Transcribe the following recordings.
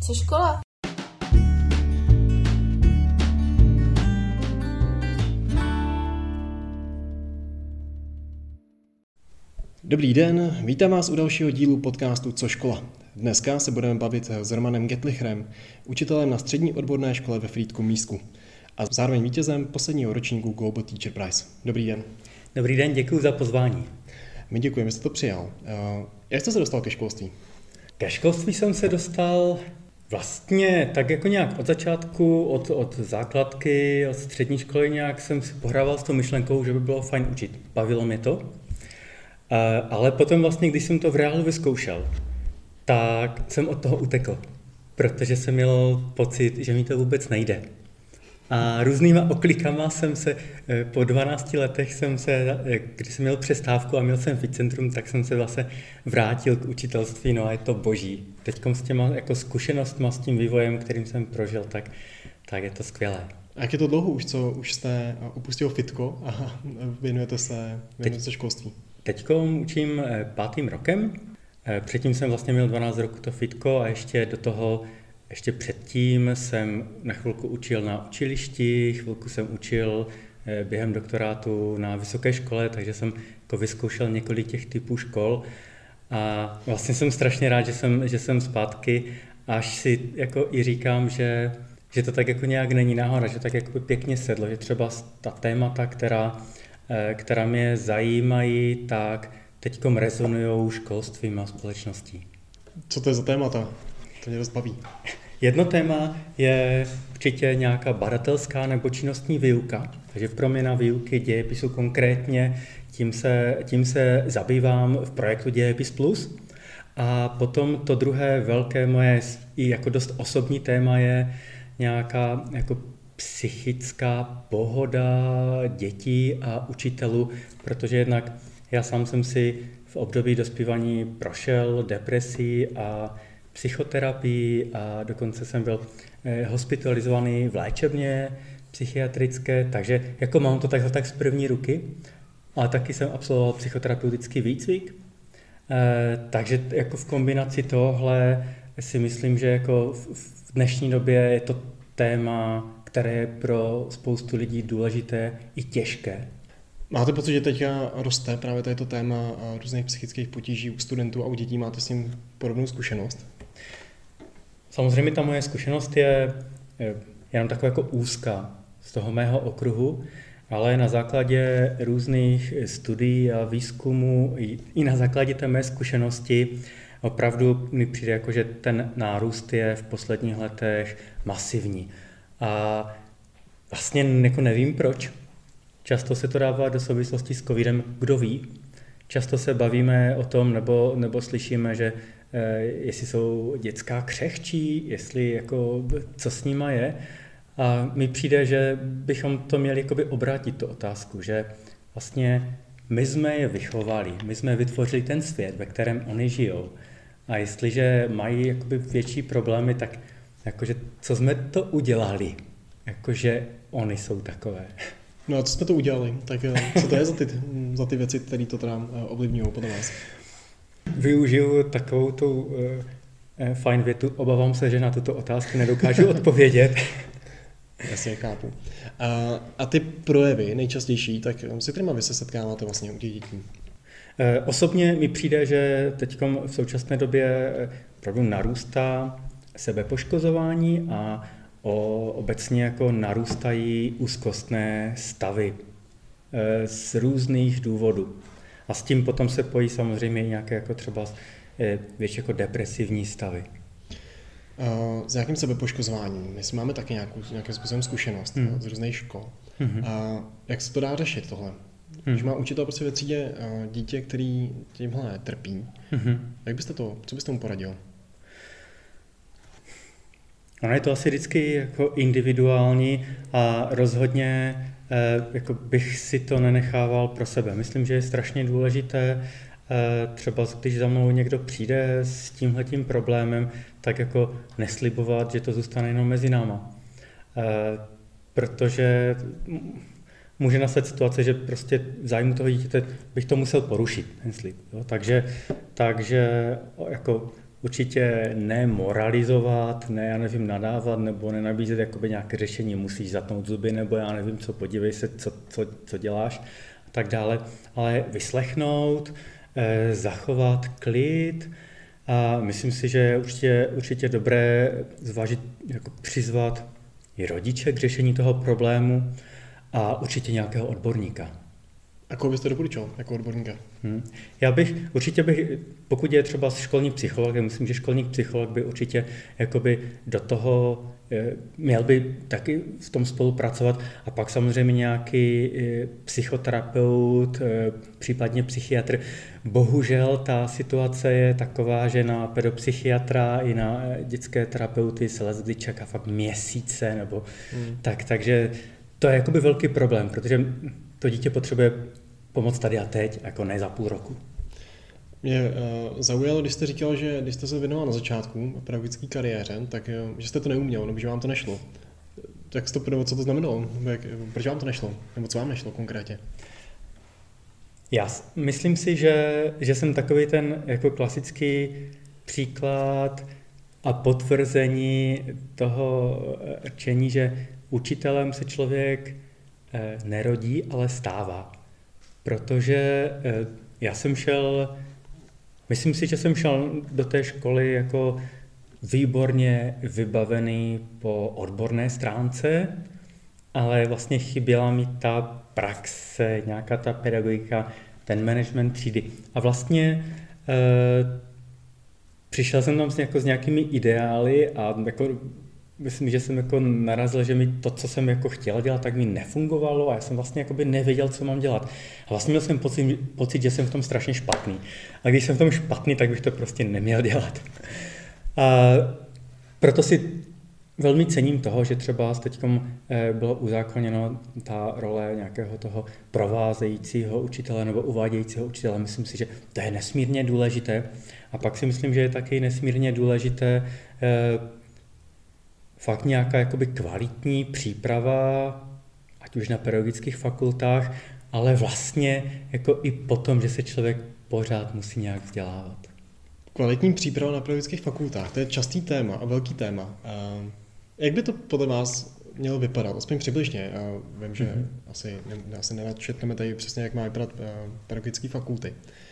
Co škola? Dobrý den, vítám vás u dalšího dílu podcastu Co škola. Dneska se budeme bavit s Romanem Gettlicherem, učitelem na střední odborné škole ve Frýdku-Místku a zároveň vítězem posledního ročníku Global Teacher Prize. Dobrý den. Dobrý den, děkuji za pozvání. My děkujeme, že jste to přijal. Jak jste se dostal ke školství? Ke školství jsem se dostal vlastně tak jako nějak od začátku, od základky, od střední školy nějak jsem si pohrával s tou myšlenkou, že by bylo fajn učit. Bavilo mě to. Ale potom vlastně, když jsem to v reálu vyzkoušel, tak jsem od toho utekl, protože jsem měl pocit, že mi to vůbec nejde. A různýma oklikama jsem se, po 12 letech když jsem měl přestávku a měl jsem Fitcentrum, tak jsem se vlastně vrátil k učitelství, no a je to boží. Teďkom s těma jako zkušenostma, s tím vývojem, kterým jsem prožil, tak je to skvělé. A jak je to dlouho už jste opustil fitko a věnujete se školství? Teďkom učím 5. rokem, předtím jsem vlastně měl 12 roků to fitko a ještě předtím jsem na chvilku učil na učilišti, chvilku jsem učil během doktorátu na vysoké škole, takže jsem jako vyzkoušel několik těch typů škol a vlastně jsem strašně rád, že jsem zpátky, až si jako i říkám, že to tak jako nějak není náhoda, že tak jako pěkně sedlo, že třeba ta témata, která mě zajímají, tak teďkom rezonujou školstvím a společností. Co to je za témata? To mě dost baví. Jedno téma je určitě nějaká badatelská nebo činnostní výuka, takže proměna výuky dějepisu konkrétně, tím se zabývám v projektu Dějepis Plus. A potom to druhé velké moje i jako dost osobní téma je nějaká jako psychická pohoda dětí a učitelů, protože jednak já sám jsem si v období dospívání prošel depresí a psychoterapii a dokonce jsem byl hospitalizovaný v léčebně psychiatrické, takže jako mám to tak z první ruky, ale taky jsem absolvoval psychoterapeutický výcvik, takže jako v kombinaci tohle si myslím, že jako v dnešní době je to téma, které je pro spoustu lidí důležité i těžké. Máte pocit, že teďka roste právě to téma různých psychických potíží u studentů a u dětí? Máte s tím podobnou zkušenost? Samozřejmě ta moje zkušenost je jenom taková jako úzká z toho mého okruhu, ale na základě různých studií a výzkumů i na základě té mé zkušenosti opravdu mi přijde, jako, že ten nárůst je v posledních letech masivní. A vlastně jako nevím proč. Často se to dává do souvislosti s covidem, kdo ví. Často se bavíme o tom, nebo slyšíme, že jestli jsou dětská křehčí, jestli jako, co s nima je. A mi přijde, že bychom to měli jakoby obrátit tu otázku, že vlastně my jsme je vychovali, my jsme vytvořili ten svět, ve kterém oni žijou. A jestliže mají jakoby větší problémy, tak jakože, co jsme to udělali, jakože oni jsou takové. No a co jsme to udělali? Tak co to je za ty věci, které to teda ovlivňují podle vás? Využiju takovou tu fajn větu, obávám se, že na tuto otázku nedokážu odpovědět. Jasně, chápu. A ty projevy nejčastější, tak se kterýma vy se setkáváte vlastně u těch dětí? Osobně mi přijde, že teď v současné době opravdu narůstá sebepoškozování a obecně jako narůstají úzkostné stavy z různých důvodů. A s tím potom se pojí samozřejmě nějaké jako třeba větší jako depresivní stavy. S jakým sebepoškozováním? My máme taky nějakým způsobem zkušenost z různých škol. A jak se to dá řešit tohle? Když má učitel prostě ve třídě dítě, který tímhle trpí, co byste mu poradil? Ono je to asi vždycky jako individuální a rozhodně jako bych si to nenechával pro sebe. Myslím, že je strašně důležité, třeba když za mnou někdo přijde s tímhletím problémem, tak jako neslibovat, že to zůstane jenom mezi náma. Protože může nastat situace, že prostě v zájmu toho dítěte bych to musel porušit, ten slib. Jo? Takže jako určitě nemoralizovat, ne, já nevím, nadávat nebo nenabízet jakoby nějaké řešení, musíš zatnout zuby nebo já nevím co, podívej se, co děláš a tak dále, ale vyslechnout, zachovat klid a myslím si, že je určitě dobré zvážit, jako přizvat i rodiče k řešení toho problému a určitě nějakého odborníka. A koho byste doporučil jako odborníka? Určitě bych, pokud je třeba školní psycholog, já myslím, že školní psycholog by určitě jakoby do toho měl by taky v tom spolupracovat a pak samozřejmě nějaký psychoterapeut, případně psychiatr. Bohužel ta situace je taková, že na pedopsychiatra i na dětské terapeuty se lezdy čeká fakt měsíce nebo takže to je jakoby velký problém, protože to dítě potřebuje pomoc tady a teď, jako ne za půl roku. Mě zaujalo, když jste říkal, že když jste se věnoval na začátku pedagogické kariéře, tak že jste to neuměl, nebo že vám to nešlo. Jak jste co to znamenalo? Proč vám to nešlo? Nebo co vám nešlo konkrétně? Já myslím si, že jsem takový ten jako klasický příklad a potvrzení toho rčení, že učitelem se člověk nerodí, ale stává. Protože myslím si, že jsem šel do té školy jako výborně vybavený po odborné stránce, ale vlastně chyběla mi ta praxe, nějaká ta pedagogika, ten management třídy. A vlastně přišel jsem tam s nějakými ideály a jako myslím, že jsem jako narazil, že mi to, co jsem jako chtěl dělat, tak mi nefungovalo a já jsem vlastně jakoby nevěděl, co mám dělat. A vlastně měl jsem pocit, že jsem v tom strašně špatný. A když jsem v tom špatný, tak bych to prostě neměl dělat. A proto si velmi cením toho, že třeba teď bylo uzákoněno ta role nějakého toho provázejícího učitele nebo uvádějícího učitele. Myslím si, že to je nesmírně důležité. A pak si myslím, že je taky nesmírně důležité fakt nějaká jakoby kvalitní příprava, ať už na pedagogických fakultách, ale vlastně jako i potom, že se člověk pořád musí nějak vzdělávat. Kvalitní příprava na pedagogických fakultách, to je častý téma a velký téma. Jak by to podle vás mělo vypadat? Aspoň přibližně. Vím, že asi nenačetneme tady přesně, jak má vypadat pedagogické fakulty.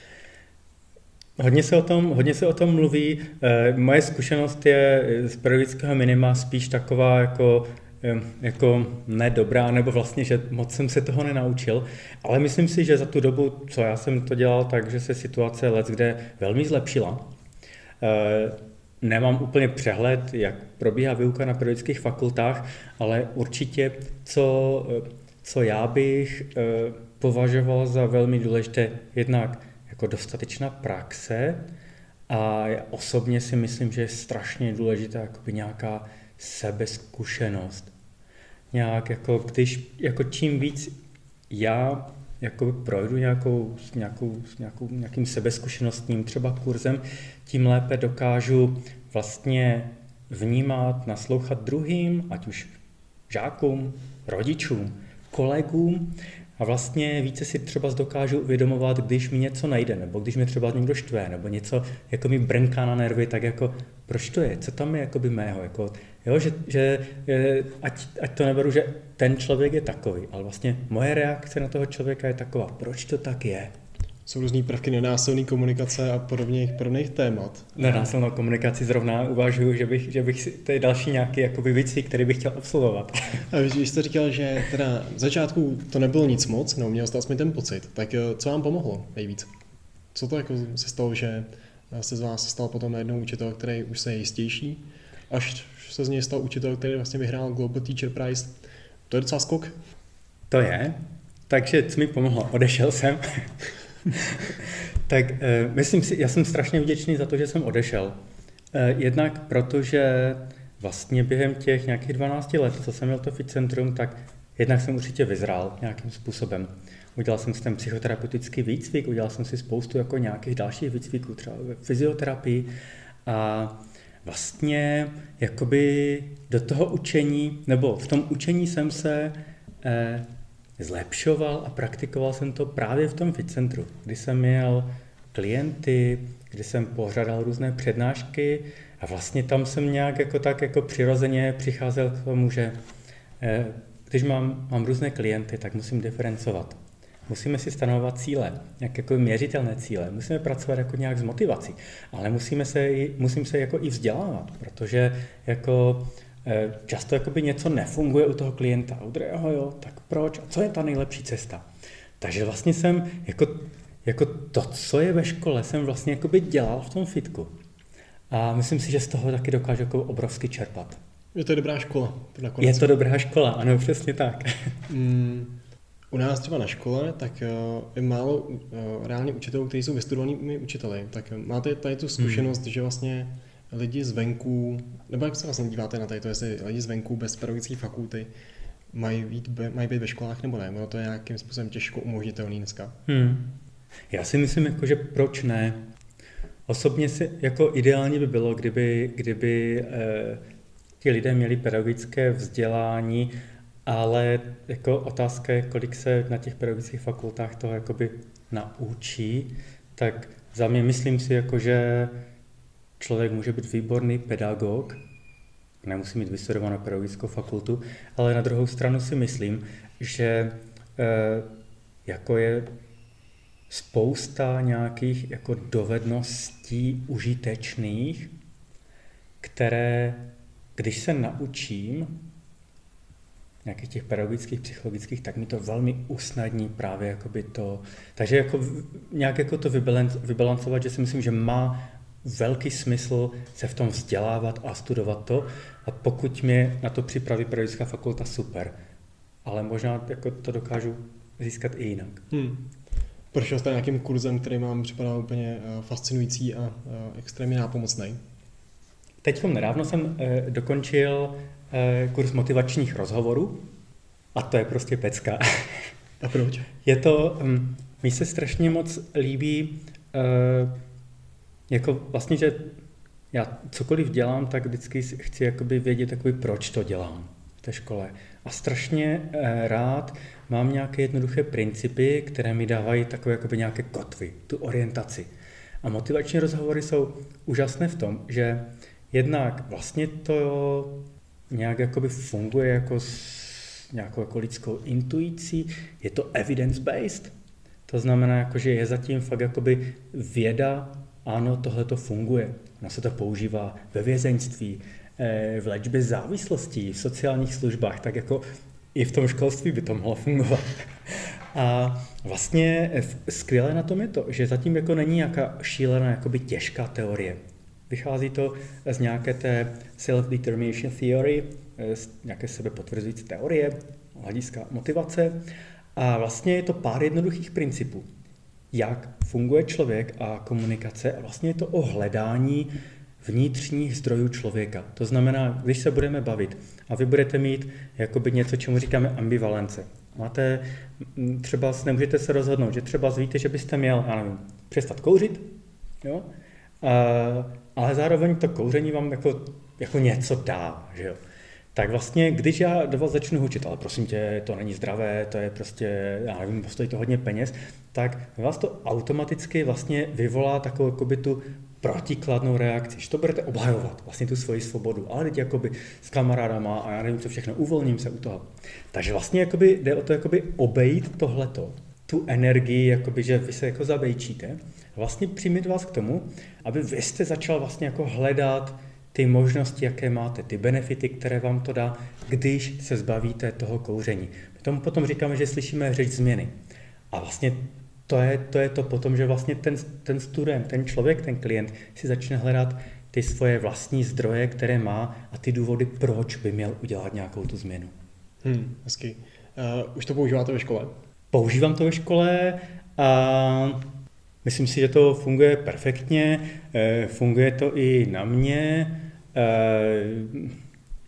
Hodně se o tom mluví. Moje zkušenost je z pedagogického minima spíš taková jako nedobrá, nebo vlastně, že moc jsem se toho nenaučil. Ale myslím si, že za tu dobu, co já jsem to dělal, takže se situace leckde velmi zlepšila. Nemám úplně přehled, jak probíhá výuka na pedagogických fakultách, ale určitě, co já bych považoval za velmi důležité, jednak jako dostatečná praxe a já osobně si myslím, že je strašně důležitá jakoby nějaká sebezkušenost. Nějak jako čím víc já jakoby projdu nějakým sebezkušenostním třeba kurzem, tím lépe dokážu vlastně vnímat, naslouchat druhým, ať už žákům, rodičům, kolegům, a vlastně více si třeba dokážu uvědomovat, když mi něco nejde, nebo když mi třeba někdo štve, nebo něco jako mi brnká na nervy, tak jako proč to je, co tam je jakoby mého, ať to neberu, že ten člověk je takový, ale vlastně moje reakce na toho člověka je taková, proč to tak je. Jsou různý prvky nenásilné komunikace a podobných témat. Nenásilnou komunikaci zrovna uvažuji, že bych to je další nějaký jakoby výcvik, který bych chtěl absolvovat. A když jste říkal, že teda v začátku to nebylo nic moc, neuměl jste aspoň ten pocit, tak co vám pomohlo nejvíc? Co to jako se stalo, že se z vás stal potom najednou učitel, který už se je jistější, až se z něj stal učitel, který vlastně vyhrál Global Teacher Prize? To je docela skok. To je. Takže co mi pomohlo? Odešel jsem. Tak myslím si, já jsem strašně vděčný za to, že jsem odešel. Jednak protože vlastně během těch nějakých 12 let, co jsem měl to Fitcentrum, tak jednak jsem určitě vyzrál nějakým způsobem. Udělal jsem si ten psychoterapeutický výcvik, udělal jsem si spoustu jako nějakých dalších výcviků, třeba ve fyzioterapii a vlastně jakoby do toho učení, nebo v tom učení jsem se zlepšoval a praktikoval jsem to právě v tom Fitcentru, kdy jsem měl klienty, kdy jsem pořádal různé přednášky a vlastně tam jsem nějak jako přirozeně přicházel k tomu, že když mám různé klienty, tak musím diferencovat. Musíme si stanovovat cíle, nějaké jako měřitelné cíle. Musíme pracovat jako nějak s motivací, ale musím se jako i vzdělávat, protože jako často jakoby něco nefunguje u toho klienta. U druhého, jo, tak proč? A co je ta nejlepší cesta? Takže vlastně jsem jako to, co je ve škole, jsem vlastně jakoby dělal v tom fitku. A myslím si, že z toho taky dokážu jako obrovsky čerpat. Je to dobrá škola. Je to dobrá škola, ano, přesně tak. U nás třeba na škole, tak je málo reálně učitelů, kteří jsou vystudovanými učiteli. Tak máte tady tu zkušenost, že vlastně lidi zvenku, nebo jak se vlastně díváte na to, jestli lidi zvenku bez pedagogické fakulty mají být ve školách nebo ne? Ono to je nějakým způsobem těžko umožnitelný dneska. Já si myslím, jako, že proč ne? Osobně si jako ideálně by bylo, kdyby ti lidé měli pedagogické vzdělání, ale jako otázka je, kolik se na těch pedagogických fakultách toho jakoby naučí, tak za mě myslím si, jako, že člověk může být výborný pedagog, nemusí mít vystudovanou pedagogickou fakultu, ale na druhou stranu si myslím, že jako je spousta nějakých jako dovedností užitečných, které, když se naučím nějakých těch pedagogických, psychologických, tak mi to velmi usnadní právě jakoby to. Takže jako nějak jako to vybalancovat, že si myslím, že má velký smysl se v tom vzdělávat a studovat to. A pokud mě na to připraví pedagogická fakulta, super. Ale možná jako to dokážu získat i jinak. Prošel jste nějakým kurzem, který vám připadal úplně fascinující a extrémně nápomocný? Teďkom nedávno jsem dokončil kurz motivačních rozhovorů a to je prostě pecka. A proč? Je to, mi se strašně moc líbí, jako vlastně, že já cokoliv dělám, tak vždycky chci jakoby vědět, jakoby, proč to dělám v té škole. A strašně rád mám nějaké jednoduché principy, které mi dávají takové jakoby nějaké kotvy, tu orientaci. A motivační rozhovory jsou úžasné v tom, že jednak vlastně to nějak jakoby funguje jako s nějakou jako lidskou intuicí, je to evidence-based, to znamená, jako, že je zatím fakt jakoby věda, ano, tohle to funguje. Ono se to používá ve vězeňství, v léčbě závislostí, v sociálních službách, tak jako i v tom školství by to mohlo fungovat. A vlastně skvělé na tom je to, že zatím jako není nějaká šílená jakoby těžká teorie. Vychází to z nějaké té self-determination theory, z nějaké sebepotvrzující teorie, hlediska motivace. A vlastně je to pár jednoduchých principů, jak funguje člověk a komunikace. A vlastně je to o hledání vnitřních zdrojů člověka. To znamená, když se budeme bavit a vy budete mít jakoby něco, čemu říkáme ambivalence. Máte, třeba nemůžete se rozhodnout, že třeba víte, že byste měl, já nevím, přestat kouřit, jo? Ale zároveň to kouření vám jako něco dá, že jo. Tak vlastně, když já do vás začnu hučit, ale prosím tě, to není zdravé, to je prostě, já nevím, stojí to hodně peněz, tak vás to automaticky vlastně vyvolá takovou jakoby tu protikladnou reakci, že to budete obhajovat, vlastně tu svoji svobodu, ale teď jakoby s kamarádama a já nevím co všechno, uvolním se u toho. Takže vlastně jakoby jde o to jakoby obejít tohleto, tu energii, jakoby, že vy se jako zabejčíte, vlastně přimět vás k tomu, aby vy jste začal vlastně jako hledat ty možnosti, jaké máte, ty benefity, které vám to dá, když se zbavíte toho kouření. My tomu potom říkáme, že slyšíme řeč změny. A vlastně to je to potom, že vlastně ten student, ten člověk, ten klient si začne hledat ty svoje vlastní zdroje, které má a ty důvody, proč by měl udělat nějakou tu změnu. Hezky. Už to používáte ve škole? Používám to ve škole a myslím si, že to funguje perfektně, funguje to i na mě.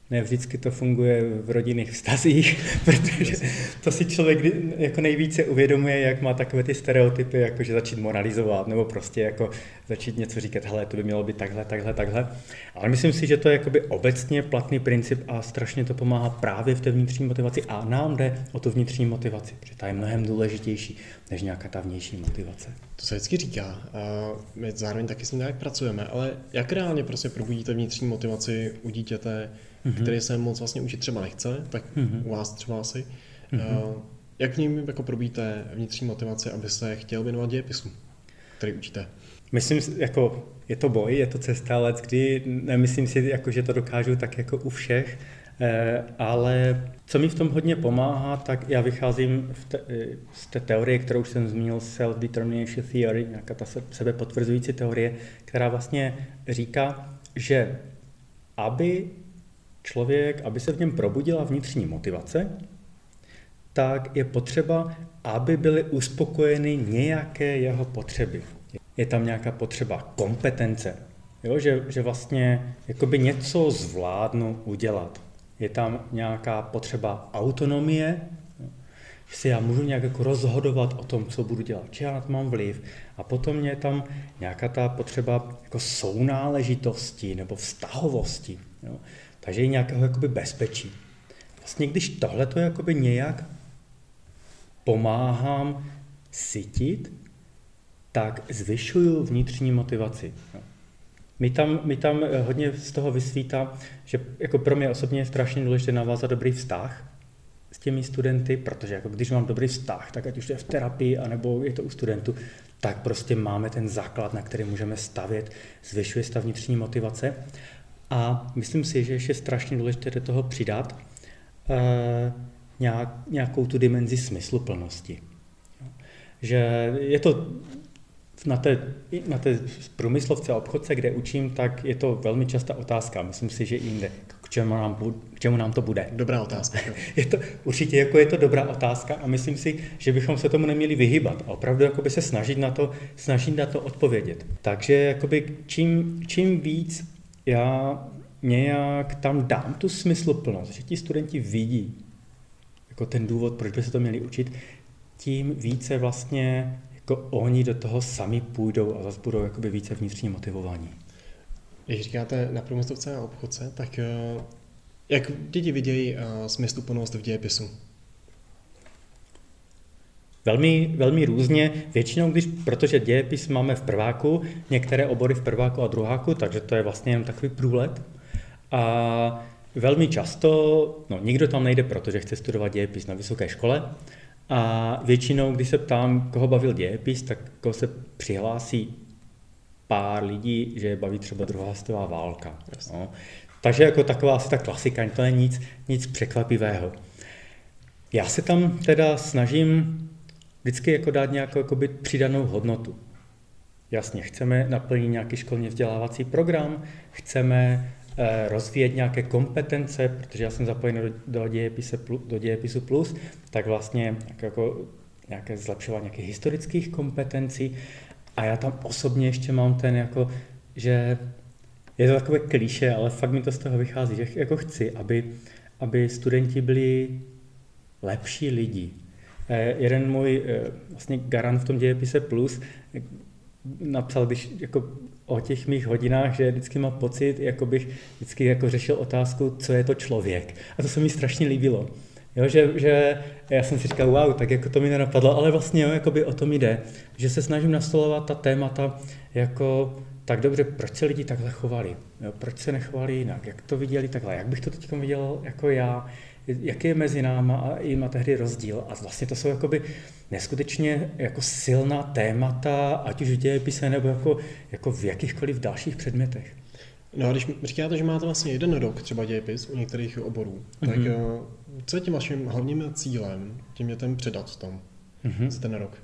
Ne vždycky to funguje v rodinných vztazích, protože to si člověk jako nejvíce uvědomuje, jak má takové ty stereotypy, jako že začít moralizovat, nebo prostě jako začít něco říkat, hele, to by mělo být takhle. Ale myslím si, že to je jakoby obecně platný princip a strašně to pomáhá právě v té vnitřní motivaci a nám jde o tu vnitřní motivaci, protože ta je mnohem důležitější než nějaká ta vnější motivace. To se vždycky říká. A my zároveň taky s tím nějak pracujeme, ale jak reálně prostě probudíte vnitřní motivaci u dítěte, který se moc vlastně učit třeba nechce, tak u vás třeba asi. Jak v ním jako probíjíte vnitřní motivaci, aby se chtěl věnovat dějepisu, který učíte? Myslím, jako je to boj, je to cesta, ale kdy nemyslím si, jako, že to dokážu tak jako u všech, ale co mi v tom hodně pomáhá, tak já vycházím z té teorie, kterou už jsem zmínil, self-determination theory, nějaká ta sebepotvrzující teorie, která vlastně říká, že aby se v něm probudila vnitřní motivace, tak je potřeba, aby byly uspokojeny nějaké jeho potřeby. Je tam nějaká potřeba kompetence, jo? Že vlastně jakoby něco zvládnu udělat. Je tam nějaká potřeba autonomie, že si já můžu nějak jako rozhodovat o tom, co budu dělat, že já na to mám vliv. A potom je tam nějaká ta potřeba jako sounáležitosti nebo vztahovosti. Jo? Takže i nějakého jakoby bezpečí. Vlastně když tohleto jakoby nějak pomáhám sytit, tak zvyšuju vnitřní motivaci. Mi tam hodně z toho vysvítá, že jako pro mě osobně je strašně důležité navázat dobrý vztah s těmi studenty, protože jako když mám dobrý vztah, tak ať už to je v terapii, anebo je to u studentů, tak prostě máme ten základ, na který můžeme stavět, zvyšuje stav vnitřní motivace. A myslím si, že ještě strašně důležité do toho přidat nějakou tu dimenzi smysluplnosti. Že je to na té průmyslovce a obchodce, kde učím, tak je to velmi častá otázka. Myslím si, že jinde. K čemu nám to bude? Dobrá otázka. Určitě je to dobrá otázka a myslím si, že bychom se tomu neměli vyhýbat a opravdu jakoby se snažit na to odpovědět. Takže jakoby čím víc já nějak tam dám tu smysluplnost, že ti studenti vidí jako ten důvod, proč by se to měli učit, tím více vlastně jako oni do toho sami půjdou a zase budou jakoby více vnitřně motivovaní. Když říkáte na průmyslovce a obchodce, tak jak děti vidějí smysluplnost v dějepisu? Velmi, velmi různě, většinou, protože dějepis máme v prváku, některé obory v prváku a druháku, takže to je vlastně jen takový průlet. A velmi často, nikdo tam nejde, protože chce studovat dějepis na vysoké škole. A většinou, když se ptám, koho bavil dějepis, tak koho se přihlásí pár lidí, že je baví třeba druhá světová válka. No. Takže jako taková asi ta klasika, to není nic překvapivého. Já se tam teda snažím vždycky jako dát nějakou jakoby přidanou hodnotu. Jasně, chceme naplnit nějaký školně vzdělávací program, chceme rozvíjet nějaké kompetence, protože já jsem zapojený do dějepisu plus, tak vlastně jako nějaké zlepšování nějakých historických kompetencí a já tam osobně ještě mám ten jako, že je to takové klišé, ale fakt mi to z toho vychází, že jako chci, aby studenti byli lepší lidi. Jeden můj vlastně garant v tom dějepise plus napsal, když jako o těch mých hodinách, že vždycky má pocit, jako bych vždycky jako řešil otázku, co je to člověk. A to se mi strašně líbilo. Jo, že já jsem si říkal, wow, tak jako to mi nenapadlo, ale vlastně jo, jakoby o tom jde, že se snažím nastolovat ta témata jako tak dobře, proč se lidi takhle chovali, jo, proč se nechovali jinak, jak to viděli takhle, jak bych to teď viděl jako já, jaký je mezi náma a jima tehdy rozdíl. A vlastně to jsou jakoby neskutečně jako silná témata, ať už v dějepise nebo jako v jakýchkoliv dalších předmětech. No a když říkáte, že máte vlastně jeden rok třeba dějepis u některých oborů, tak co je tím vaším hlavním cílem těm dětem předat v tom za ten rok?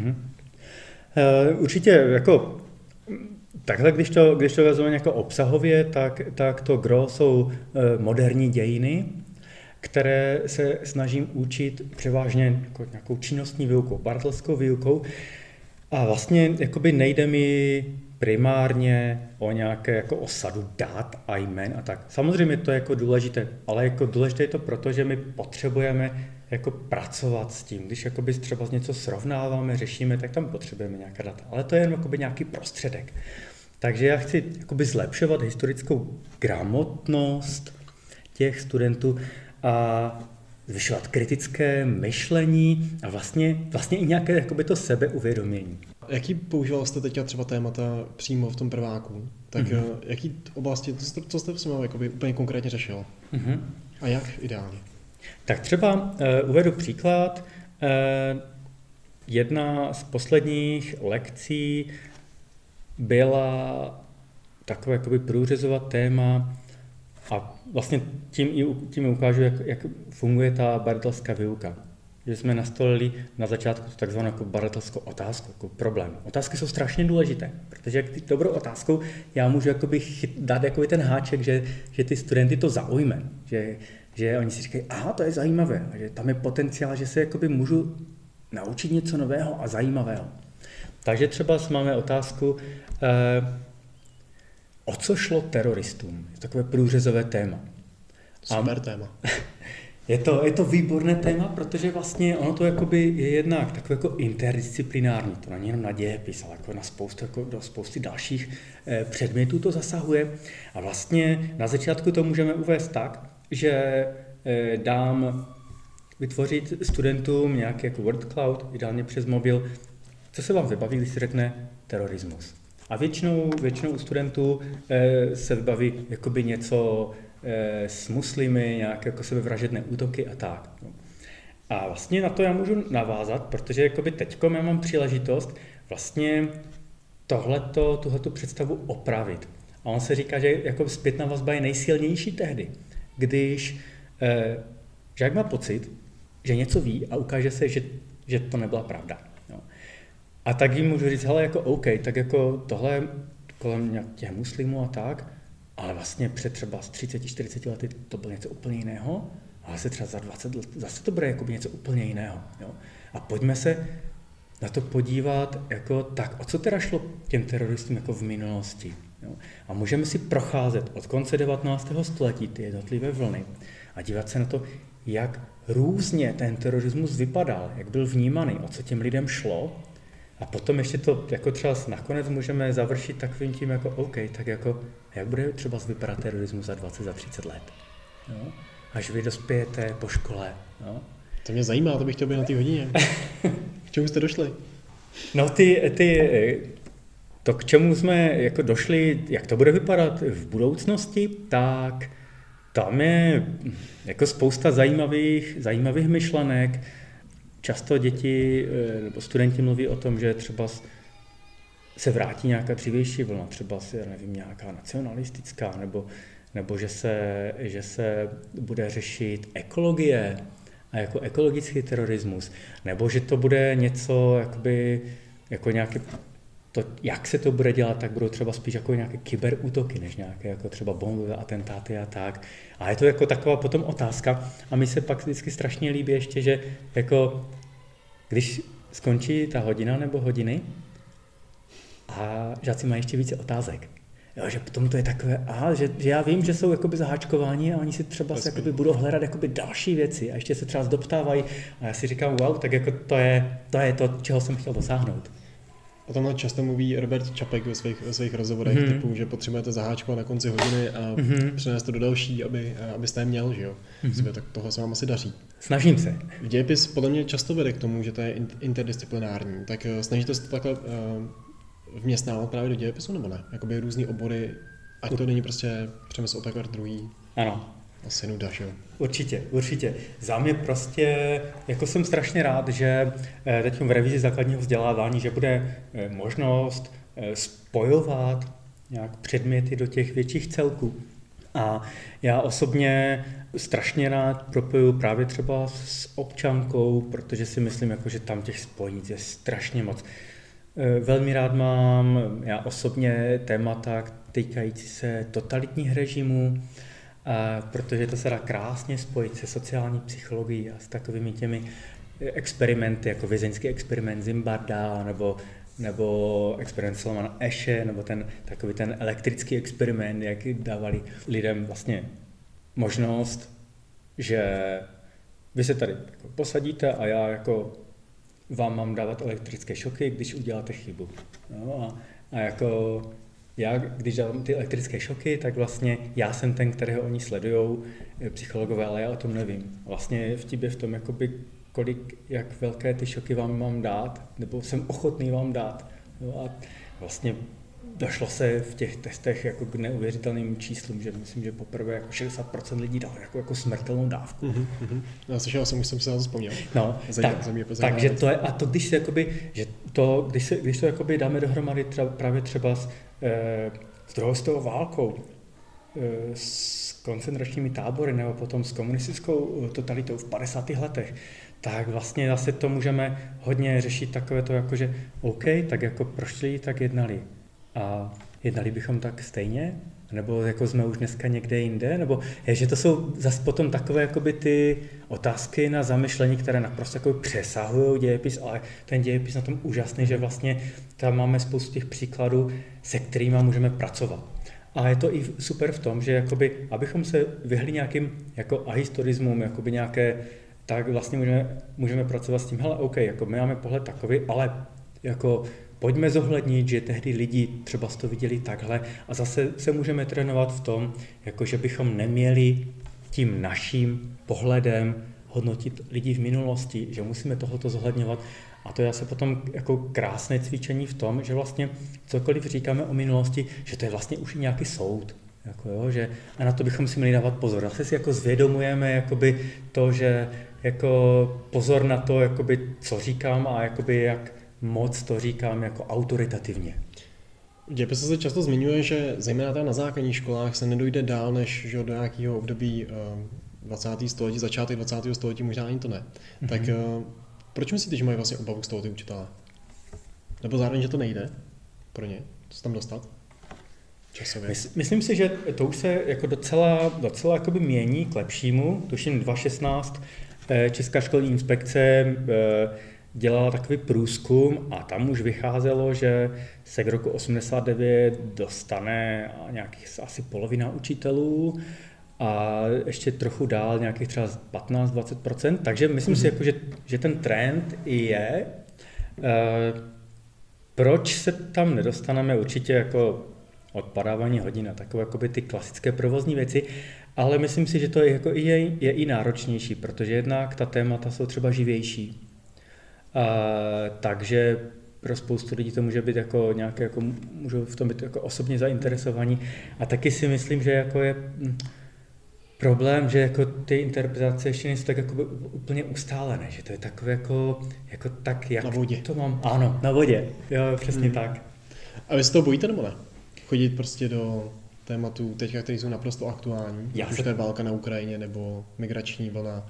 Určitě jako takhle, když to vezmeme jako obsahově, tak to gro jsou moderní dějiny, které se snažím učit převážně jako nějakou činnostní výukou, baratelskou výukou. A vlastně jakoby nejde mi primárně o nějaké jako osadu dat a jmen a tak. Samozřejmě to je jako důležité, ale jako důležité je to proto, že my potřebujeme jako pracovat s tím. Když jakoby třeba něco srovnáváme, řešíme, tak tam potřebujeme nějaká data. Ale to je jen jakoby nějaký prostředek. Takže já chci jakoby zlepšovat historickou gramotnost těch studentů a zvyšovat kritické myšlení a vlastně i nějaké jakoby to sebeuvědomění. Jaký používal jste teďka třeba témata přímo v tom prváku? Tak jaký oblasti, co jste jakoby úplně konkrétně řešil? A jak ideálně? Tak třeba uvedu příklad. Jedna z posledních lekcí byla takové jakoby průřezovat téma a vlastně tím ukážu, jak funguje ta baratelská výuka. Že jsme nastolili na začátku takzvanou jako baratelskou otázku, jako problém. Otázky jsou strašně důležité, protože jak dobrou otázkou já můžu jakoby dát jakoby ten háček, že ty studenty to zaujme, že oni si říkají, aha, to je zajímavé, a že tam je potenciál, že se jakoby můžu naučit něco nového a zajímavého. Takže třeba máme otázku, o co šlo teroristům? Je to takové průřezové téma. Super téma. Je to výborné téma, protože vlastně ono to jakoby je jednak takové jako interdisciplinární, to není jenom na dějepis, ale jako na do spousty dalších předmětů to zasahuje. A vlastně na začátku to můžeme uvést tak, že dám vytvořit studentům nějaký jako word cloud, ideálně přes mobil, co se vám vybaví, když se řekne terorismus. A většinou u studentů se vybaví jakoby něco s muslimy, nějaké jako sebevražedné útoky a tak. A vlastně na to já můžu navázat, protože jakoby teďko já mám příležitost vlastně tuhletu představu opravit. A on se říká, že jako zpětná vazba je nejsilnější tehdy, když žák má pocit, že něco ví a ukáže se, že to nebyla pravda. Jo. A tak jim můžu říct, hele, jako OK, tak jako tohle kolem těch muslimů a tak, ale vlastně před třeba 30-40 lety to bylo něco úplně jiného, ale se třeba za 20 let zase to bude jako něco úplně jiného. Jo. A pojďme se na to podívat, jako tak, o co teda šlo těm teroristům jako v minulosti. Jo. A můžeme si procházet od konce 19. století ty jednotlivé vlny a dívat se na to, jak různě ten terorismus vypadal, jak byl vnímaný, o co těm lidem šlo. A potom ještě to jako třeba nakonec můžeme završit takovým tím jako OK, tak jako jak bude třeba vypadat terorismus za 20, za 30 let. Jo? Až vy dospějete po škole. Jo? To mě zajímá, to bych chtěl být na té hodině. K čemu jste došli? No to k čemu jsme jako došli, jak to bude vypadat v budoucnosti, tak tam je jako spousta zajímavých myšlenek. Často děti nebo studenti mluví o tom, že třeba se vrátí nějaká dřívější vlna, třeba nějaká nacionalistická, nebo že se bude řešit ekologie a jako ekologický terorismus, nebo že to bude něco jako nějaké to, jak se to bude dělat, tak budou třeba spíš jako nějaké kyberútoky, než nějaké jako třeba bombové atentáty a tak. A je to jako taková potom otázka a mi se pak vždycky strašně líbí ještě, že jako když skončí ta hodina nebo hodiny a žáci mají ještě více otázek. Jo, že potom to je takové, že já vím, že jsou jakoby zaháčkováni a oni si třeba se jakoby budou hledat jakoby další věci a ještě se třeba zdoptávají a já si říkám, wow, tak jako to je to, čeho jsem chtěl dosáhnout. O tomhle často mluví Robert Čapek ve svých rozhovorech, typu, že potřebujete zaháčkovat na konci hodiny a přenést to do další, abyste je měl, že jo. Tak tohle se vám asi daří. Snažím se. Dějepis podle mě často vede k tomu, že to je interdisciplinární. Tak snažíte se to takhle vměstnávat právě do dějepisu, nebo ne? Jakoby různý obory, ať to není prostě přemysl otakar druhý. Ano. Asi nuda, že jo? Určitě. Za mě prostě, jako jsem strašně rád, že teď v revizi základního vzdělávání, že bude možnost spojovat nějak předměty do těch větších celků. A já osobně strašně rád propojuju právě třeba s občankou, protože si myslím, jako, že tam těch spojnic je strašně moc. Velmi rád mám já osobně témata týkající se totalitních režimů, protože to se dá krásně spojit se sociální psychologií a s takovými těmi experimenty, jako vězeňský experiment Zimbarda, nebo nebo experiment Salomona Esche, nebo takový ten elektrický experiment, jak dávali lidem vlastně možnost, že vy se tady jako posadíte a já jako vám mám dávat elektrické šoky, když uděláte chybu. No a jako já, když dávám ty elektrické šoky, tak vlastně já jsem ten, kterého oni sledujou, psychologové, ale já o tom nevím. Vlastně vtip je v tom, jakoby, jak velké ty šoky vám mám dát, nebo jsem ochotný vám dát. No a vlastně došlo se v těch testech jako k neuvěřitelným číslům, že myslím, že poprvé jako 60% lidí dalo jako smrtelnou dávku. Já slyšel jsem, už jsem se na to vzpomněl. No, takže to je, a to když se jakoby, že to, když to jakoby dáme dohromady právě třeba s druhou světovou válkou, s koncentračními tábory nebo potom s komunistickou totalitou v 50. letech, tak vlastně zase to můžeme hodně řešit takové to jako, že OK, tak jako proč lidi tak jednali? A jednali bychom tak stejně? Nebo jako jsme už dneska někde jinde? Nebo je, že to jsou zase potom takové jakoby ty otázky na zamyšlení, které naprosto jako přesahují dějepis, ale ten dějepis na tom úžasný, že vlastně tam máme spoustu těch příkladů, se kterými můžeme pracovat. A je to i super v tom, že jakoby, abychom se vyhli nějakým jako ahistorismům, jakoby nějaké, tak vlastně můžeme pracovat s tím, hele, OK, jako my máme pohled takový, ale jako pojďme zohlednit, že tehdy lidi třeba to viděli takhle a zase se můžeme trénovat v tom, jako že bychom neměli tím naším pohledem hodnotit lidi v minulosti, že musíme tohleto zohledňovat. A to je asi potom jako krásné cvičení v tom, že vlastně cokoliv říkáme o minulosti, že to je vlastně už i nějaký soud. Jako jo, že, a na to bychom si měli dávat pozor. Zase si jako zvědomujeme jakoby to, že jako pozor na to, jakoby, co říkám a jakoby jak moc to říkám jako autoritativně. V dějepisu se často zmiňuje, že zejména na základních školách se nedojde dál než že do nějakého období 20. století, začátek 20. století, možná ani to ne. Tak proč myslíte, že mají vlastně obavu z toho ty učitelé? Nebo zároveň, že to nejde pro ně? Co tam dostat? Časově. Myslím si, že to už se jako docela jakoby mění k lepšímu. Tuším 2016 Česká školní inspekce dělala takový průzkum a tam už vycházelo, že se k roku 89 dostane nějakých asi polovina učitelů a ještě trochu dál, nějakých třeba 15-20%. Takže myslím si, jako, že ten trend i je. Proč se tam nedostaneme? Určitě jako odpadávání hodin a takové jakoby ty klasické provozní věci, ale myslím si, že to je i náročnější, protože jednak ta témata jsou třeba živější. Takže pro spoustu lidí to může být jako nějaké, jako, můžou v tom být jako osobně zainteresovaní. A taky si myslím, že jako je problém, že jako ty interpretace ještě nejsou tak jako úplně ustálené, že to je takové jako tak, jak na vodě. To mám. Ano, na vodě, jo, přesně tak. A vy se toho bojíte nebo ne? Chodit prostě do tématů teďka, které jsou naprosto aktuální, už to je válka na Ukrajině nebo migrační vlna,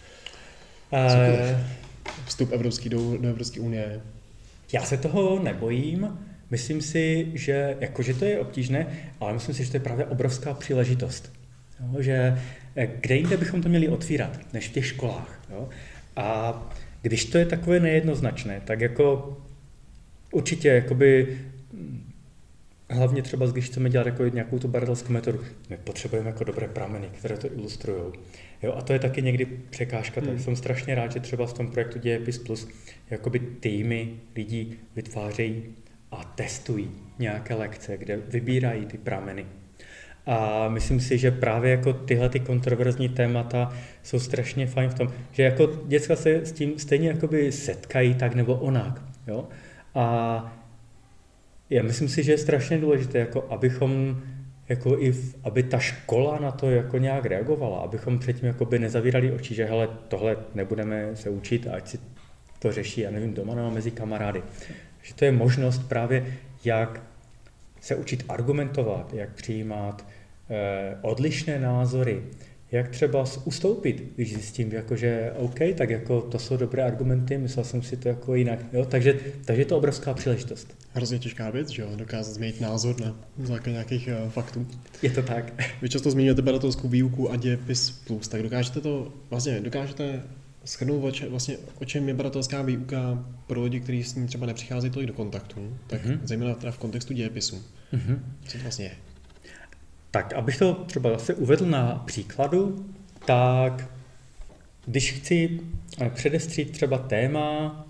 vstup do Evropské unie. Já se toho nebojím, myslím si, že to je obtížné, ale myslím si, že to je právě obrovská příležitost. Jo, že kde jinde bychom to měli otvírat, než v těch školách. Jo? A když to je takové nejednoznačné, tak jako určitě jakoby, hlavně třeba, když chceme dělat jako nějakou tu badatelskou metodu, my potřebujeme jako dobré prameny, které to ilustrují. Jo, a to je taky někdy překážka, tak jsem strašně rád, že třeba v tom projektu Dějepis Plus jakoby týmy lidí vytvářejí a testují nějaké lekce, kde vybírají ty prameny. A myslím si, že právě jako tyhle ty kontroverzní témata jsou strašně fajn v tom, že jako děcka se s tím stejně jakoby setkají tak nebo onak. Jo? A já myslím si, že je strašně důležité, jako abychom jako aby ta škola na to jako nějak reagovala, abychom předtím jakoby nezavírali oči, že hele, tohle nebudeme se učit, ať si to řeší, já nevím, doma nebo mezi kamarády. Že to je možnost právě, jak se učit argumentovat, jak přijímat odlišné názory, jak třeba ustoupit, když zjistím, jako, že OK, tak jako to jsou dobré argumenty, myslel jsem si to jako jinak. Jo? Takže je to obrovská příležitost. Hrozně těžká věc, že jo, dokázat změnit názor na základě nějakých faktů. Je to tak. Vy často zmiňujete badatelskou výuku a Dějepis Plus, tak dokážete shrnout, o čem je badatelská výuka pro lidi, kteří s ní třeba nepřicházejí tolik do kontaktu, tak zejména teda v kontextu dějepisu. Co to vlastně je? Tak, abych to třeba zase uvedl na příkladu, tak když chci předestřít třeba téma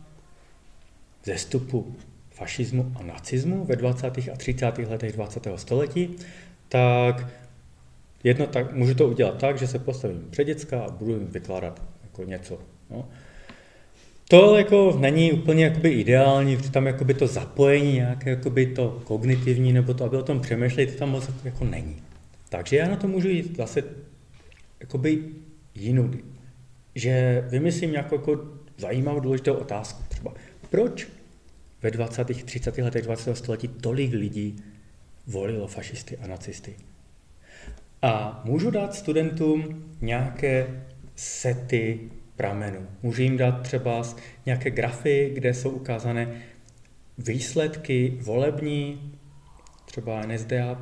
vzestupu fašismu a nacismu ve 20. a 30. letech 20. století, tak můžu to udělat tak, že se postavím před děcka a budu jim vykládat jako něco. No. To jako není úplně jakoby ideální, protože tam jakoby to zapojení, nějaké jakoby to kognitivní, nebo to, aby o tom přemýšleli, to tam moc jako není. Takže já na to můžu jít zase jakoby jinudy. Že vymyslím nějakou jako zajímavou důležitou otázku. Třeba proč ve 20. 30. letech 20. století tolik lidí volilo fašisty a nacisty? A můžu dát studentům nějaké sety pramenů. Můžu jim dát třeba nějaké grafy, kde jsou ukázané výsledky volební, třeba NSDAP,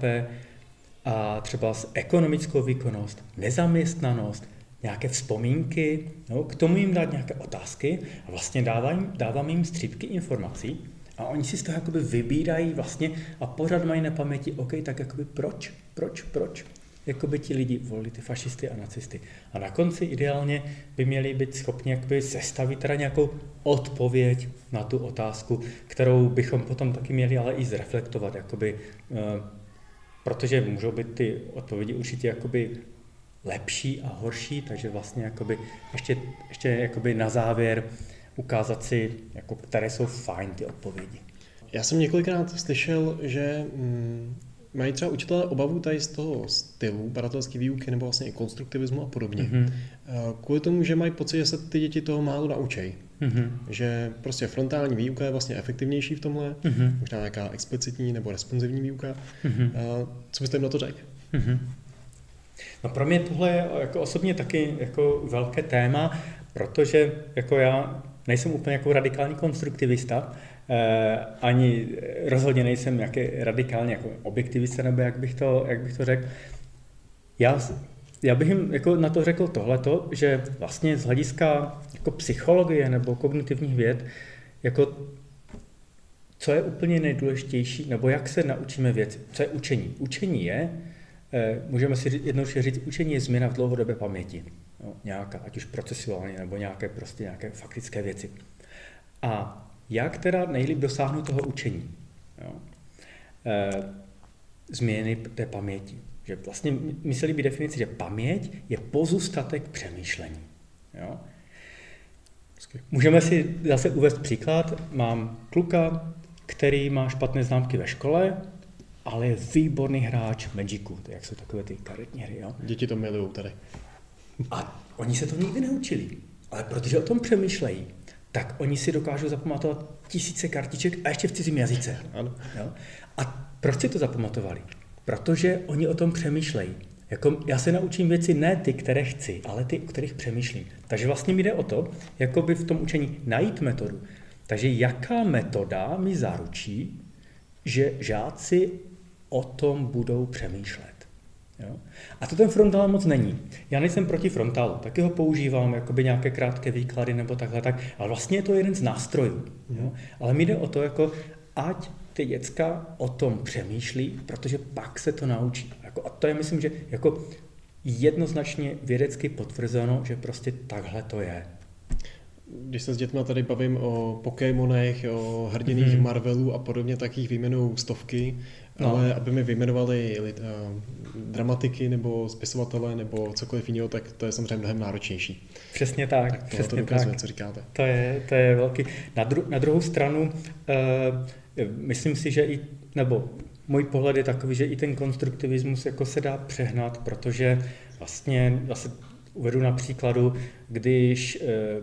a třeba ekonomickou výkonnost, nezaměstnanost, nějaké vzpomínky, no, k tomu jim dát nějaké otázky a vlastně dávám jim střípky informací a oni si z toho jakoby vybírají vlastně a pořád mají na paměti, OK, tak jakoby proč jakoby ti lidi volili ty fašisty a nacisty. A na konci ideálně by měli být schopni jakoby sestavit teda nějakou odpověď na tu otázku, kterou bychom potom taky měli ale i zreflektovat, jakoby, protože můžou být ty odpovědi určitě jakoby lepší a horší, takže vlastně jakoby ještě jakoby na závěr ukázat si, jako, které jsou fajn ty odpovědi. Já jsem několikrát slyšel, že mají třeba učitelé obavu tady z toho stylu badatelské výuky nebo vlastně i konstruktivismu a podobně. Kvůli tomu, že mají pocit, že se ty děti toho málo naučí. Že prostě frontální výuka je vlastně efektivnější v tomhle, možná nějaká explicitní nebo responsivní výuka. Co byste jim na to řekl? No pro mě tohle je jako osobně taky jako velké téma, protože jako já nejsem úplně jako radikální konstruktivista, ani rozhodně nejsem nějaký radikální jako objektivista, nebo jak bych to řekl. Já bych jim jako na to řekl tohleto, že vlastně z hlediska jako psychologie nebo kognitivních věd, jako co je úplně nejdůležitější, nebo jak se naučíme věci, co je učení. Učení je, můžeme si jednoduše říct, učení je změna v dlouhodobé paměti. No, nějaká, ať už procesuální, nebo nějaké faktické věci. A jak teda nejlíp dosáhnout toho učení? Jo? Změny té paměti. Že vlastně mi se líbí definici, že paměť je pozůstatek přemýšlení. Jo? Můžeme si zase uvést příklad. Mám kluka, který má špatné známky ve škole, ale je výborný hráč Magicu, jak jsou takové ty karetní hry. Jo? Děti to milujou tady. A oni se to nikdy neučili, ale protože o tom přemýšlejí, tak oni si dokážou zapamatovat tisíce kartiček a ještě v cizím jazyce. Ano. Jo? A proč si to zapamatovali? Protože oni o tom přemýšlejí. Jako já se naučím věci ne ty, které chci, ale ty, o kterých přemýšlím. Takže vlastně mi jde o to, jakoby v tom učení najít metodu. Takže jaká metoda mi zaručí, že žáci o tom budou přemýšlet. Jo? A to ten frontál moc není. Já nejsem proti frontálu, taky ho používám, jakoby nějaké krátké výklady nebo takhle tak, ale vlastně je to jeden z nástrojů. Jo? Ale mi jde o to, jako, ať ty děcka o tom přemýšlí, protože pak se to naučí. Jako, a to je, myslím, že jako jednoznačně vědecky potvrzeno, že prostě takhle to je. Když se s dětmi tady bavím o Pokémonech, o hrdiných Marvelů a podobně, tak jich vyjmenují stovky, ale aby mi vyjmenovali dramatiky nebo spisovatele nebo cokoliv jiného, tak to je samozřejmě mnohem náročnější. Přesně tak. Tak přesně to dokazuje, tak. Co říkáte. To je velký. Na druhou stranu, myslím si, že nebo můj pohled je takový, že i ten konstruktivismus jako se dá přehnat, protože vlastně uvedu na příkladu, když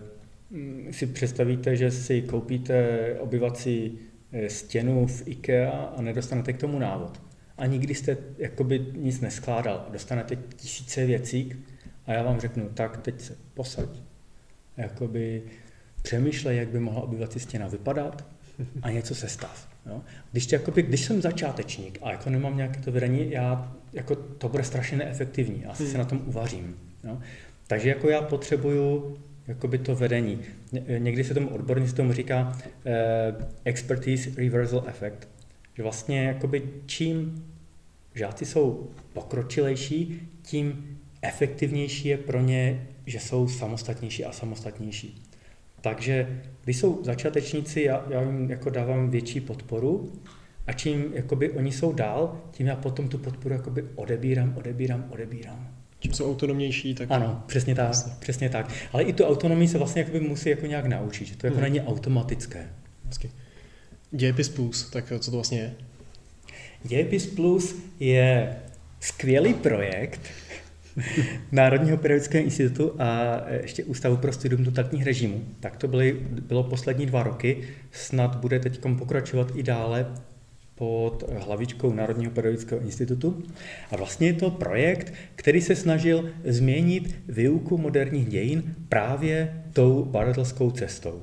si představíte, že si koupíte obyvací stěnu v IKEA a nedostanete k tomu návod. A nikdy jste jakoby nic neskládal. Dostanete tisíce věcí a já vám řeknu, tak teď se posaď. Jakoby přemýšlej, jak by mohla obyvací stěna vypadat a něco sestav. Jo? Když jsem začátečník a jako nemám nějaké to vedení, to bude strašně neefektivní. Asi se na tom uvařím. Jo? Takže jako já potřebuju jakoby to vedení. Někdy se tomu odborníci tomu říká expertise reversal effect, že vlastně jakoby čím žáci jsou pokročilejší, tím efektivnější je pro ně, že jsou samostatnější a samostatnější. Takže když jsou začátečníci, já jim jako dávám větší podporu a čím jakoby oni jsou dál, tím já potom tu podporu jakoby odebírám. Čím jsou autonomnější, tak... Ano, přesně tak. Ale i tu autonomii se vlastně jakoby musí jako nějak naučit, že to jako není automatické. Hezky. Dějepis plus, tak co to vlastně je? Dějepis plus je skvělý projekt Národního periodického institutu a ještě Ústavu pro studium totalitních režimů. Tak to bylo poslední 2 roky, snad bude teď pokračovat i dále pod hlavičkou Národního periodického institutu. A vlastně je to projekt, který se snažil změnit výuku moderních dějin právě tou badatelskou cestou.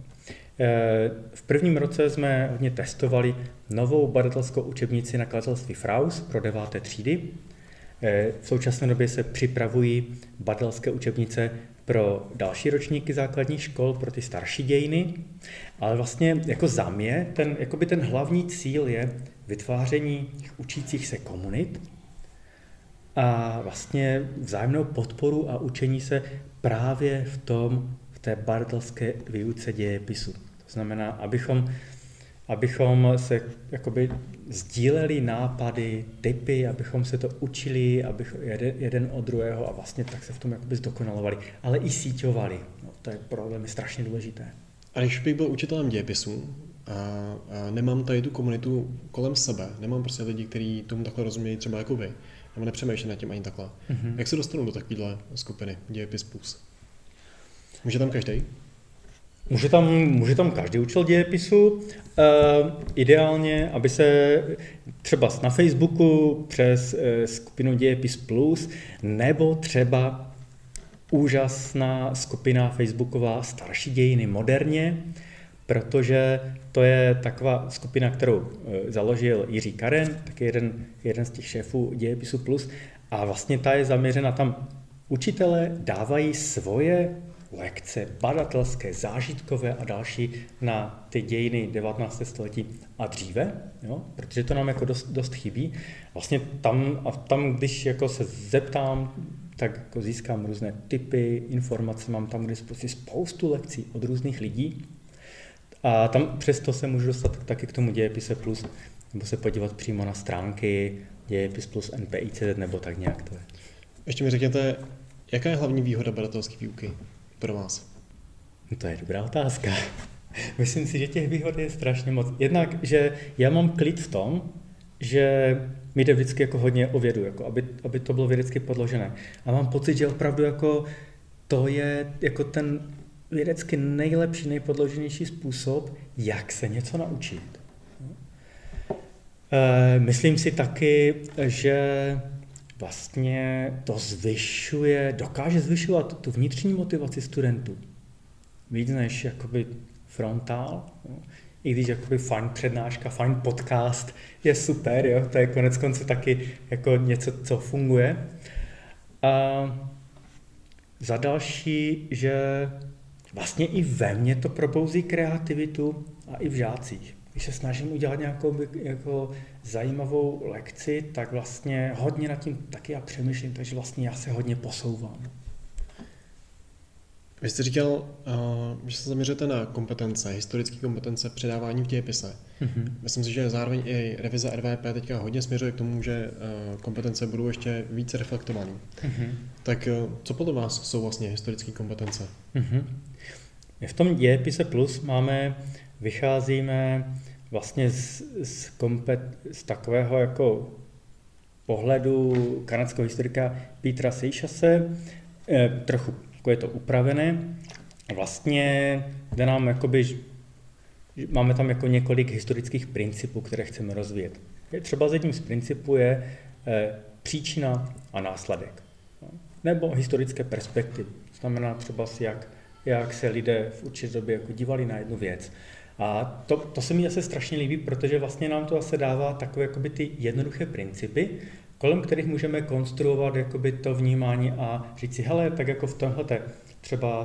V prvním roce jsme hodně testovali novou badatelskou učebnici nakladatelství Fraus pro 9. třídy. V současné době se připravují badatelské učebnice pro další ročníky základních škol, pro ty starší dějiny, ale vlastně jako za mě ten hlavní cíl je vytváření učících se komunit a vlastně vzájemnou podporu a učení se právě v té badatelské výuce dějepisu. To znamená, abychom se jakoby sdíleli nápady, tipy, abychom se to učili, jeden od druhého a vlastně tak se v tom jakoby zdokonalovali, ale i síťovali. No, to je pro mě strašně důležité. A když bych byl učitelem dějepisu a nemám tady tu komunitu kolem sebe, nemám prostě lidi, kteří tomu takhle rozumějí třeba jako vy, nebo nepřemýšlím nad tím ani takhle, jak se dostanu do takovéhle skupiny Dějepis plus? Může tam každý? Může tam každý učitel dějepisu. Ideálně, aby se třeba na Facebooku přes skupinu Dějepis plus, nebo třeba úžasná skupina facebooková Starší dějiny moderně, protože to je taková skupina, kterou založil Jiří Karen, taky jeden z těch šéfů Dějepisu plus, a vlastně ta je zaměřena tam. Učitelé dávají svoje lekce badatelské, zážitkové a další na ty dějiny 19. století a dříve, jo? Protože to nám jako dost chybí. Vlastně tam, když jako se zeptám, tak jako získám různé tipy, informace, mám tam k dispozici spoustu lekcí od různých lidí a tam přesto se můžu dostat taky k tomu Dějepise plus, nebo se podívat přímo na stránky Dějepis plus NPI.cz nebo tak nějak to je. Ještě mi řekněte, jaká je hlavní výhoda badatelské výuky pro vás? To je dobrá otázka. Myslím si, že těch výhod je strašně moc. Jednak, že já mám klid v tom, že mi jde vždycky jako hodně o vědu, jako aby to bylo vědecky podložené. A mám pocit, že opravdu jako to je jako ten vědecky nejlepší, nejpodloženější způsob, jak se něco naučit. Myslím si taky, že vlastně to dokáže zvyšovat tu vnitřní motivaci studentů. Víc než jakoby frontál. I když jakoby fajn přednáška, fajn podcast je super, jo? To je koneckonců taky jako něco, co funguje. A za další, že vlastně i ve mně to probouzí kreativitu a i v žácích. Když se snažím udělat nějakou jako zajímavou lekci, tak vlastně hodně nad tím taky já přemýšlím, takže vlastně já se hodně posouvám. Vy jste říkal, že se zaměřujete na kompetence, historické kompetence předávání v dějepise. Myslím si, že zároveň i revize RVP teďka hodně směřuje k tomu, že kompetence budou ještě více reflektované. Tak co podle vás jsou vlastně historické kompetence? V tom dějepise plus vycházíme vlastně z takového jako pohledu kanadského historika Petera Seychase, trochu je to upravené. Vlastně jde nám máme tam jako několik historických principů, které chceme rozvíjet. Třeba jedním z principů je příčina a následek. Nebo historické perspektivy. Znamená třeba jak se lidé v určité době jako dívali na jednu věc. A to se mi zase strašně líbí, protože vlastně nám to zase dává takové jakoby ty jednoduché principy, kolem kterých můžeme konstruovat jakoby to vnímání a říct si, hele, tak jako v tomhle třeba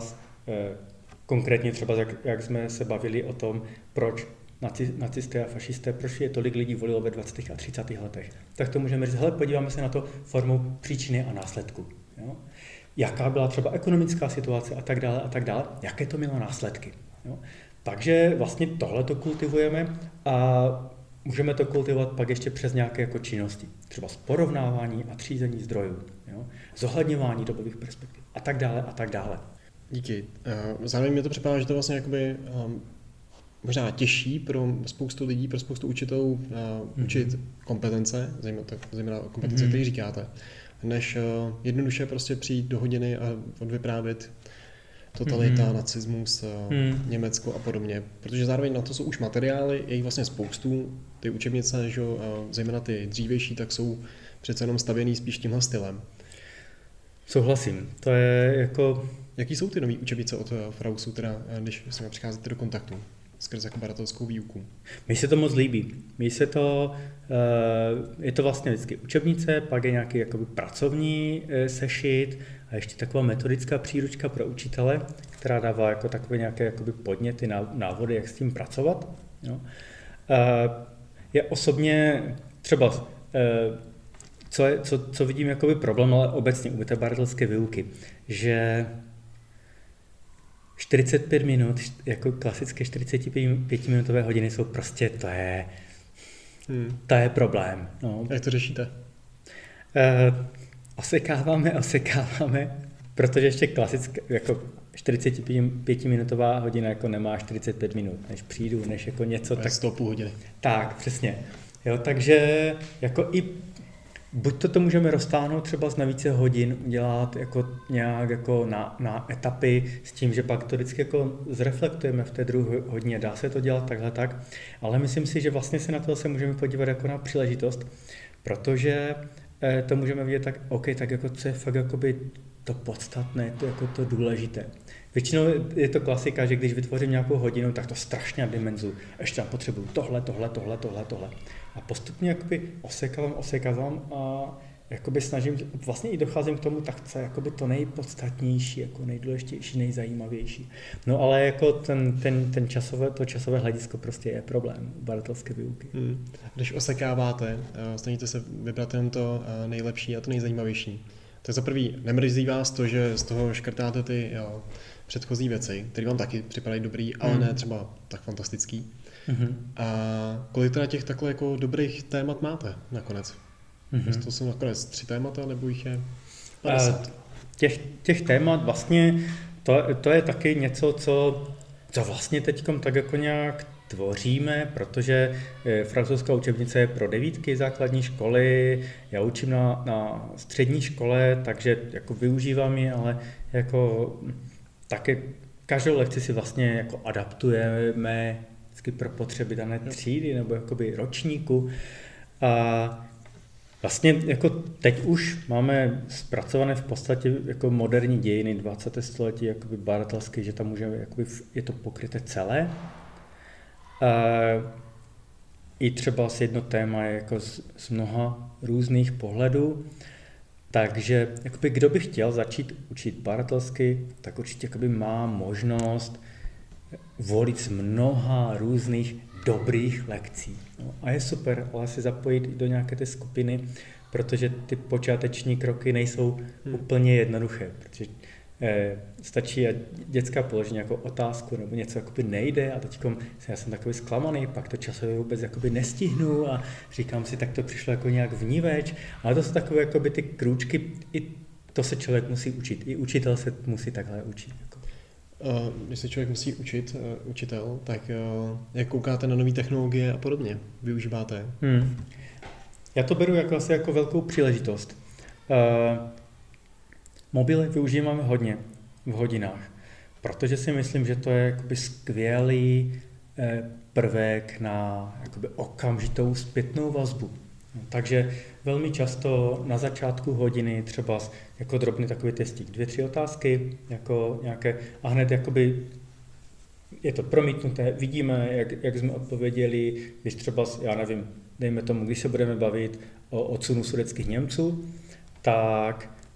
Konkrétně třeba, jak jsme se bavili o tom, proč nacisté a fašisté, proč je tolik lidí volilo ve 20. a 30. letech. Tak to můžeme říct, hele, podíváme se na to formou příčiny a následku. Jo? Jaká byla třeba ekonomická situace a tak dále, jaké to mělo následky. Jo? Takže vlastně tohle to kultivujeme a můžeme to kultivovat pak ještě přes nějaké jako činnosti. Třeba porovnávání a třízení zdrojů, jo? Zohledňování dobových perspektiv a tak dále a tak dále. Díky. Zároveň mě to připadá, že to vlastně jakoby možná těžší pro spoustu lidí, pro spoustu učitelů učit kompetence, zejména kompetence, které říkáte, než jednoduše prostě přijít do hodiny a odvyprávět totalita, nacismus, Německo a podobně. Protože zároveň na to jsou už materiály, je jich vlastně spoustu. Ty učebnice, že, zejména ty dřívější, tak jsou přece jenom stavěný spíš tímhle stylem. Souhlasím. To je jako... Jaký jsou ty nový učebnice od Frausu, teda, když s nimi přicházíte do kontaktu skrze jako badatelskou výuku? Mně se to moc líbí. Je to vlastně vždycky učebnice, pak je nějaký jakoby pracovní sešit a ještě taková metodická příručka pro učitele, která dává jako takové nějaké jakoby podněty, návody, jak s tím pracovat. Jo. Je osobně třeba, co vidím jakoby problém, ale obecně u té badatelské výuky, že 45 minut, jako klasické 45-minutové hodiny jsou prostě, to je problém. No. Jak to řešíte? Osekáváme, protože ještě klasická, jako 45-minutová hodina jako nemá 45 minut, než přijdu, než jako něco. Tak 100,5 hodiny. Tak, přesně. Jo, takže jako i buď to můžeme roztáhnout třeba z na více hodin, udělat jako nějak jako na etapy s tím, že pak to vždycky jako zreflektujeme v té druhé hodině, dá se to dělat takhle tak, ale myslím si, že vlastně se na to se můžeme podívat jako na příležitost, protože to můžeme vidět tak, OK, tak jako co je fakt jakoby to podstatné, to jako to důležité. Většinou je to klasika, že když vytvořím nějakou hodinu, tak to strašně dimenzu. Ještě tam potřebuju tohle. A postupně jakoby osekávám a jakoby snažím, vlastně i docházím k tomu, tak co je jakoby to nejpodstatnější, jako nejdůležitější, nejzajímavější. No ale jako to časové hledisko prostě je problém u badatelské výuky. Když osekáváte, snažíte se vybrat jen to nejlepší a to nejzajímavější. Tak za prvý, nemrzí vás to, že z toho škrtáte ty předchozí věci, které vám taky připadají dobrý, ale ne třeba tak fantastický. A kolik teda těch takhle jako dobrých témat máte nakonec? To jsou nakonec 3 témata, nebo jich je 50? Těch témat vlastně, to je taky něco, co vlastně teďkom tak jako nějak tvoříme, protože francouzská učebnice je pro 9 základní školy, já učím na střední škole, takže jako využívám ji, ale jako taky každou lekci si vlastně jako adaptujeme vždycky pro potřeby dané třídy nebo jakoby ročníku. A vlastně jako teď už máme zpracované v podstatě jako moderní dějiny 20. století jakoby badatelské, že tam můžeme, jakoby je to pokryté celé. I třeba jedno téma je jako z mnoha různých pohledů. Takže jakoby, kdo by chtěl začít učit badatelsky, tak určitě jakoby má možnost volit z mnoha různých dobrých lekcí. No, a je super, ale si zapojit i do nějaké té skupiny, protože ty počáteční kroky nejsou úplně jednoduché, protože stačí dětská položí nějakou otázku nebo něco jakoby nejde a teďkom já jsem takový zklamaný, pak to časově vůbec jakoby nestihnu a říkám si, tak to přišlo jako nějak vníveč, ale to jsou takové jakoby ty krůčky, i to se člověk musí učit, i učitel se musí takhle učit. Jako. Když se člověk musí učit, učitel, tak jak koukáte na nové technologie a podobně? Využíváte? Já to beru jako asi jako velkou příležitost. Mobily využíváme hodně v hodinách, protože si myslím, že to je jakoby skvělý prvek na jakoby okamžitou zpětnou vazbu. Takže velmi často na začátku hodiny třeba jako drobný takový testík, 2-3 otázky, jako nějaké, a hned jakoby je to promítnuté, vidíme, jak jsme odpověděli, když třeba, já nevím, dejme tomu, když se budeme bavit o odsunu sudetských Němců, tak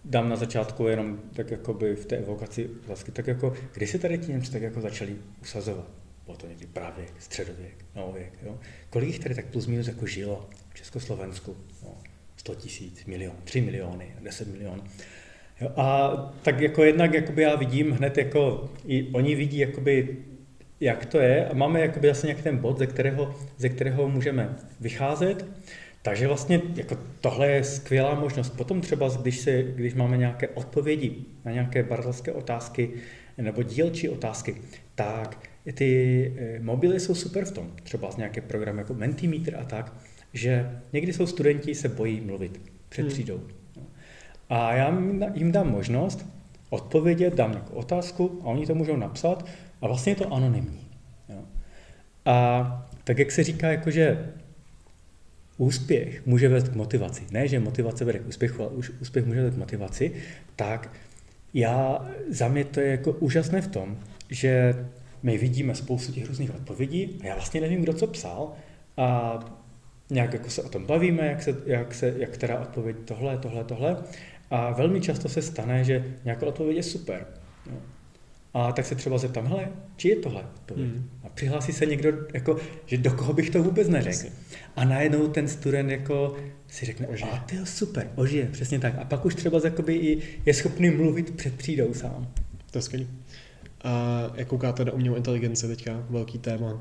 dám na začátku jenom tak jakoby v té evokaci otázky, tak jako, kdy se tady ti Němci tak jako začali usazovat? Bylo to někdy pravěk, středověk, novověk, jo? Kolik jich tady tak plus minus jako žilo v Československu? No, 100 000, milion, 3 miliony, 10 milionů. Jo, a tak jako jednak jakoby já vidím hned jako, i oni vidí jakoby, jak to je a máme jakoby zase nějaký ten bod, ze kterého můžeme vycházet. Takže vlastně jako tohle je skvělá možnost. Potom třeba, když máme nějaké odpovědi na nějaké badatelské otázky nebo dílčí otázky, tak ty mobily jsou super v tom, třeba z nějaké programy jako Mentimeter a tak, že někdy jsou studenti se bojí mluvit před třídou. A já jim dám možnost odpovědět, dám nějakou otázku a oni to můžou napsat a vlastně je to anonymní. Jo. A tak jak se říká, jakože úspěch může vést k motivaci. Ne, že motivace vede k úspěchu, ale už úspěch může vést k motivaci, tak za mě to je jako úžasné v tom, že my vidíme spoustu těch různých odpovědí a já vlastně nevím, kdo co psal a nějak jako se o tom bavíme, jak která odpověď tohle. A velmi často se stane, že nějaká odpověď je super. No. A tak se třeba zeptám, hele, či je tohle odpověď? A přihlásí se někdo, jako, že do koho bych to vůbec neřekl. A najednou ten student jako si řekne, a to je super, ožije, přesně tak. A pak už třeba i je schopný mluvit před třídou sám. To je skvělý. A jak koukáte na umělou inteligenci teďka? Velký téma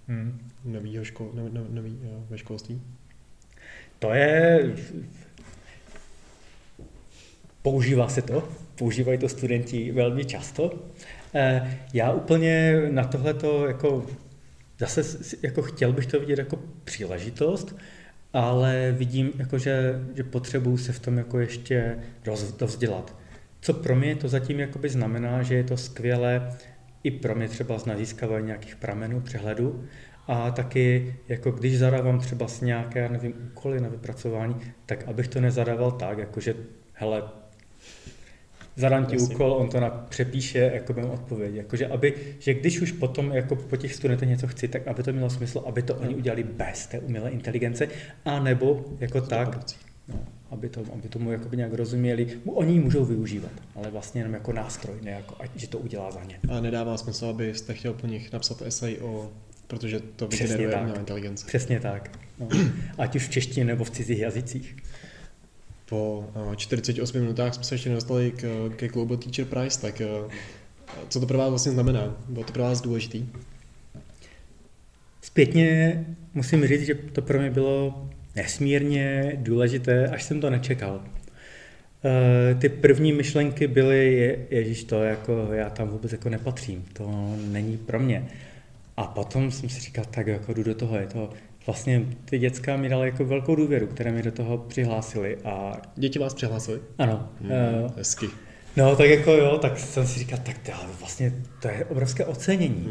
nový ve školství? To je... Používají to studenti velmi často. Já úplně na tohleto jako zase jako chtěl bych to vidět jako příležitost, ale vidím, jako, že potřebuju se v tom jako ještě dovzdělat. Co pro mě to zatím jakoby znamená, že je to skvělé i pro mě třeba na získávání nějakých pramenů, přehledu a taky jako když zadávám třeba nějaké, úkoly na vypracování, tak abych to nezadával tak, jakože hele, zadám ti úkol, on to přepíše jako mém odpověď. Jakože že když už potom jako po těch studentech něco chci, tak aby to mělo smysl, aby to oni udělali bez té umělé inteligence, anebo jako tak, aby tomu jakoby nějak rozuměli. Oni ji můžou využívat, ale vlastně jenom jako nástroj, ne jako, že to udělá za ně. A nedává smysl, abyste chtěl po nich napsat esej protože to vygeneruje umělá inteligence. Přesně tak. No. Ať už v češtině nebo v cizích jazycích. Po 48 minutách jsme se ještě nedostali ke Global Teacher Prize, tak co to pro vás vlastně znamená? Bylo to pro vás důležitý? Zpětně musím říct, že to pro mě bylo nesmírně důležité, až jsem to nečekal. Ty první myšlenky byly, ježiš, to jako, já tam vůbec jako nepatřím, to není pro mě. A potom jsem si říkal, tak jako jdu do toho, je to vlastně ty děcka mi dali jako velkou důvěru, které mi do toho přihlásili. A děti vás přihlásili? Ano. Hezky. No tak jako jo, tak jsem si říkal, tak vlastně to je obrovské ocenění.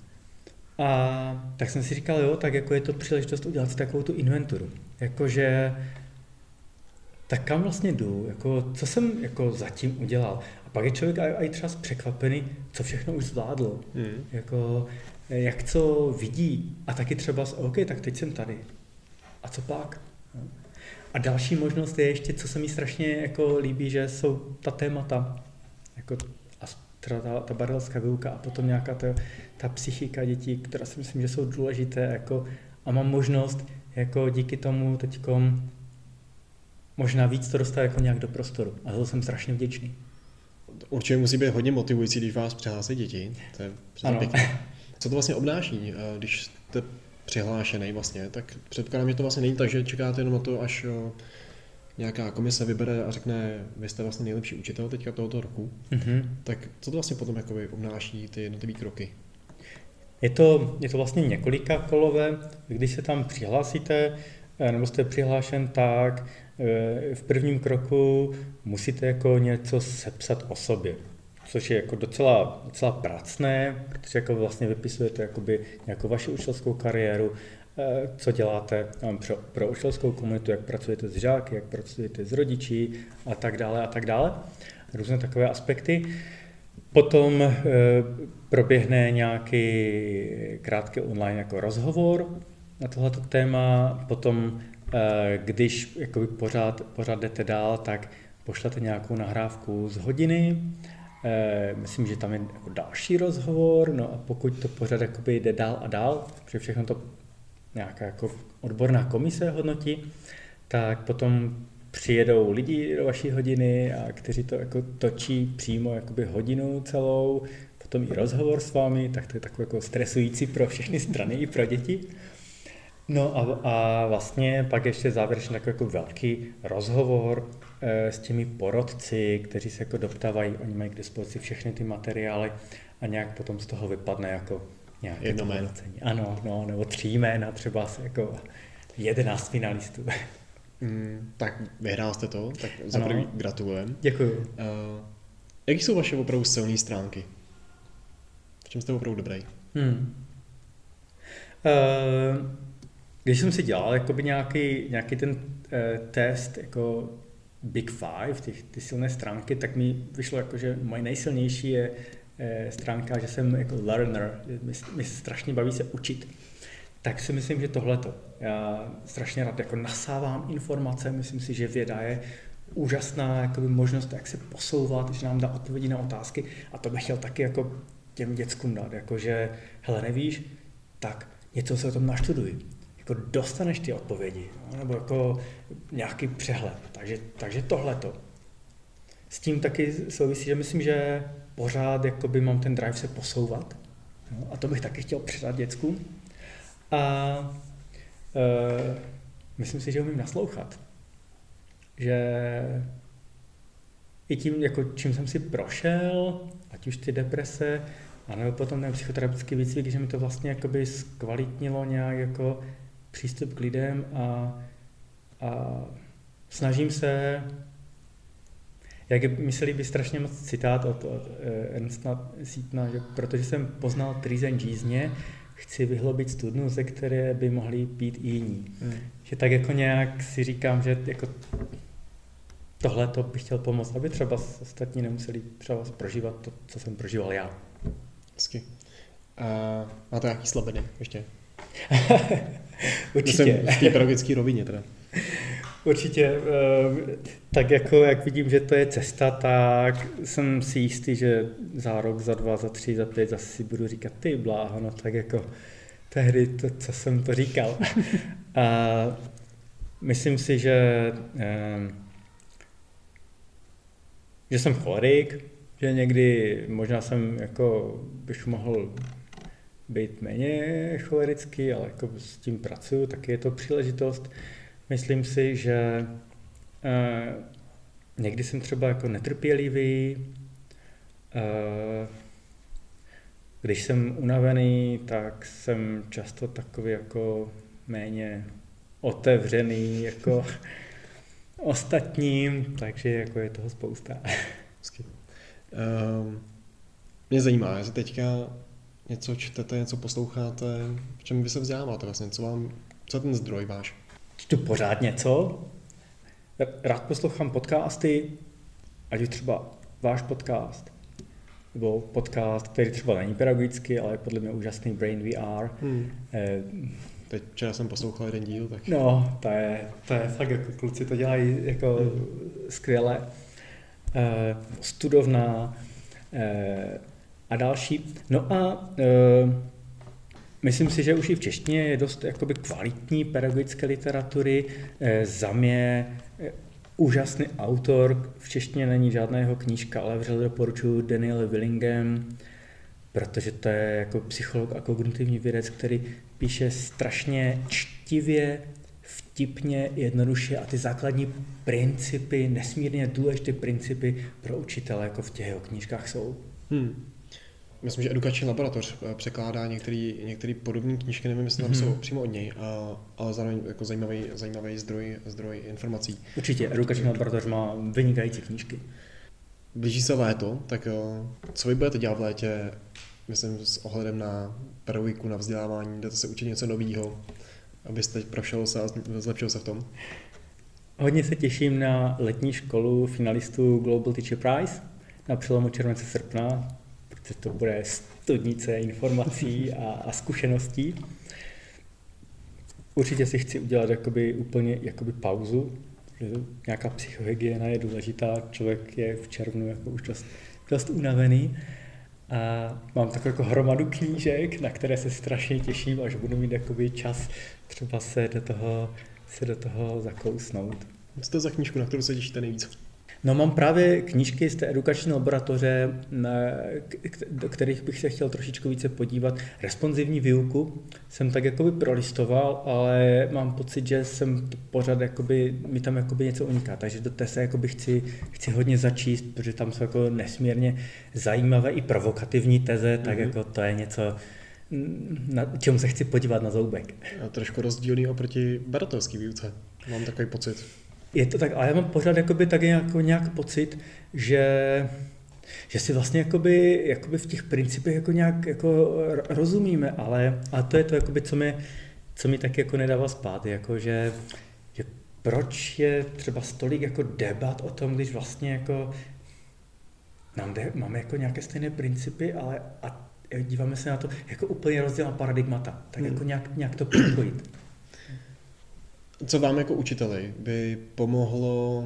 A tak jsem si říkal, jo, tak jako je to příležitost udělat si takovou tu inventuru. Jakože, tak kam vlastně jdu, jako, co jsem jako zatím udělal. A pak je člověk i třeba překvapený, co všechno už zvládl. Jako, jak co vidí a taky třeba OK, tak teď jsem tady. A co pak? A další možnost je ještě, co se mi strašně jako líbí, že jsou ta témata, jako ta badatelská výuka a potom nějaká ta psychika dětí, která si myslím, že jsou důležité jako, a mám možnost jako díky tomu teďkom možná víc to dostat jako nějak do prostoru. A za to jsem strašně vděčný. Určitě musí být hodně motivující, když vás přihlásí děti. To je přesně pěkné. Co to vlastně obnáší, když jste přihlášený vlastně, tak předpokládám, že to vlastně není tak, že čekáte jenom na to, až nějaká komise vybere a řekne, vy jste vlastně nejlepší učitel teďka tohoto roku. Tak co to vlastně potom jakoby obnáší ty jednotlivé kroky? Je to vlastně několika kolové, když se tam přihlásíte, nebo jste přihlášen, tak v prvním kroku musíte jako něco sepsat o sobě. Což je jako docela pracné, protože jako vlastně vypisujete jakoby nějakou vaši učitelskou kariéru, co děláte pro učitelskou komunitu, jak pracujete s žáky, jak pracujete s rodiči a tak dále. Různé takové aspekty. Potom proběhne nějaký krátký online jako rozhovor na tohleto téma. Potom, když jakoby pořád jdete dál, tak pošlete nějakou nahrávku z hodiny, myslím, že tam je jako další rozhovor, no a pokud to pořád jakoby jde dál a dál, protože všechno to nějaká jako odborná komise hodnotí, tak potom přijedou lidi do vaší hodiny, a kteří to jako točí přímo jakoby hodinu celou, potom i rozhovor s vámi, tak to je takový jako stresující pro všechny strany i pro děti. No a vlastně pak ještě závěrečně takový jako velký rozhovor s těmi porodci, kteří se jako doptávají, oni mají k dispozici všechny ty materiály a nějak potom z toho vypadne jako nějaké jedno jméno. Ano, no, nebo 3 jména, třeba jako 11 finalistů. Tak vyhrál jste to, tak za první gratulujem. Děkuju. Jaký jsou vaše opravdu silné stránky? V čem jste opravdu dobrý? Když jsem si dělal jakoby nějaký ten test jako Big Five, ty silné stránky, tak mi vyšlo jako, že moje nejsilnější je stránka, že jsem jako learner, mi strašně baví se učit. Tak si myslím, že tohleto. Já strašně rád jako nasávám informace, myslím si, že věda je úžasná jakoby možnost, jak se posouvat, že nám dá odpovědi na otázky a to bych chtěl taky jako těm dětskům dát, jakože hele, nevíš, tak něco se o tom naštuduj. Jako dostaneš ty odpovědi, nebo jako nějaký přehled. Takže tohleto. S tím taky souvisí, že myslím, že pořád jakoby mám ten drive se posouvat. No, a to bych taky chtěl předat dětskům. A myslím si, že umím naslouchat. Že i tím, jako čím jsem si prošel, ať už ty deprese, anebo potom ten psychoterapeutický výcvik, že mi to vlastně jakoby zkvalitnilo nějak jako přístup k lidem a snažím se, jak mi se líbí strašně moc citát od Ernsta Sítna, že protože jsem poznal trýzeň žízně, chci vyhlobit studnu, ze které by mohli pít i jiní. Že tak jako nějak si říkám, že jako tohle to bych chtěl pomoct, aby třeba ostatní nemuseli třeba prožívat to, co jsem prožíval já. Hezky. A máte nějaký slabiny ještě? Určitě. Myslím, v té pedagogické rovině teda. Určitě. Tak jako jak vidím, že to je cesta, tak jsem si jistý, že za rok, za 2, za 3, za 5 zase si budu říkat ty bláho, no tak jako tehdy to, co jsem to říkal. A myslím si, že jsem cholerik, že někdy možná jsem jako bych mohl být méně cholerický, ale jako s tím pracuju, taky je to příležitost. Myslím si, že někdy jsem třeba jako netrpělivý, když jsem unavený, tak jsem často takový jako méně otevřený jako ostatním, takže jako je toho spousta. Mě zajímá, jestli teďka něco čtete, něco posloucháte, v čem vy se vzděláváte vlastně, co je ten zdroj váš? Čtu pořád něco, rád poslouchám podcasty, ať už třeba váš podcast, nebo podcast, který třeba není pedagogický, ale je podle mě úžasný Brain VR. Teď včera jsem poslouchal jeden díl, tak... No, to je fakt, jako kluci to dělají jako skvěle. Studovna a další. No a myslím si, že už i v češtině je dost jakoby kvalitní pedagogické literatury. Za mě úžasný autor, v češtině není žádná jeho knížka, ale vřele doporučuji Daniel Willingham, protože to je jako psycholog a kognitivní vědec, který píše strašně čtivě, vtipně, jednoduše a ty základní principy, nesmírně důležité principy pro učitele, jako v těch jeho knížkách jsou. Myslím, že Edukační laboratoř překládá některé podobné knížky, nevím, jestli tam jsou přímo od něj, ale zároveň jako zajímavý zdroj informací. Určitě, Edukační laboratoř má vynikající knížky. Blíží se léto, tak co vy budete dělat v létě, myslím, s ohledem na pedagogiku, na vzdělávání, jdete se učit něco nového, abyste prošel se a zlepšil se v tom? Hodně se těším na letní školu finalistů Global Teacher Prize na přelomu července srpna, protože to bude studnice informací a zkušeností. Určitě si chci udělat úplně pauzu, nějaká psychohygiena je důležitá, člověk je v červnu jako už dost unavený. A mám takovou jako hromadu knížek, na které se strašně těším, až budu mít jakoby čas třeba se do toho zakousnout. Co to je za knížku, na kterou se těšíte nejvíc? No, mám právě knížky z té edukační laboratoře, do kterých bych se chtěl trošičku více podívat. Responsivní výuku jsem tak jakoby prolistoval, ale mám pocit, že jsem pořád jakoby, mi tam jakoby něco uniká, takže do té se jakoby chci hodně začíst, protože tam jsou jako nesmírně zajímavé i provokativní teze, tak jako to je něco, na čemu se chci podívat na zoubek. A trošku rozdílný oproti badatelské výuce, mám takový pocit. Je to tak, ale já mám pořád jakoby taky nějak pocit, že si vlastně jakoby v těch principech jako nějak jako rozumíme, ale to je to, jakoby, co mi taky jako nedává spát, jako že proč je třeba stolik jako debat o tom, když vlastně jako máme jako nějaké stejné principy, ale a díváme se na to jako úplně rozdílná paradigmata, tak jako nějak to propojit. Co vám jako učiteli by pomohlo,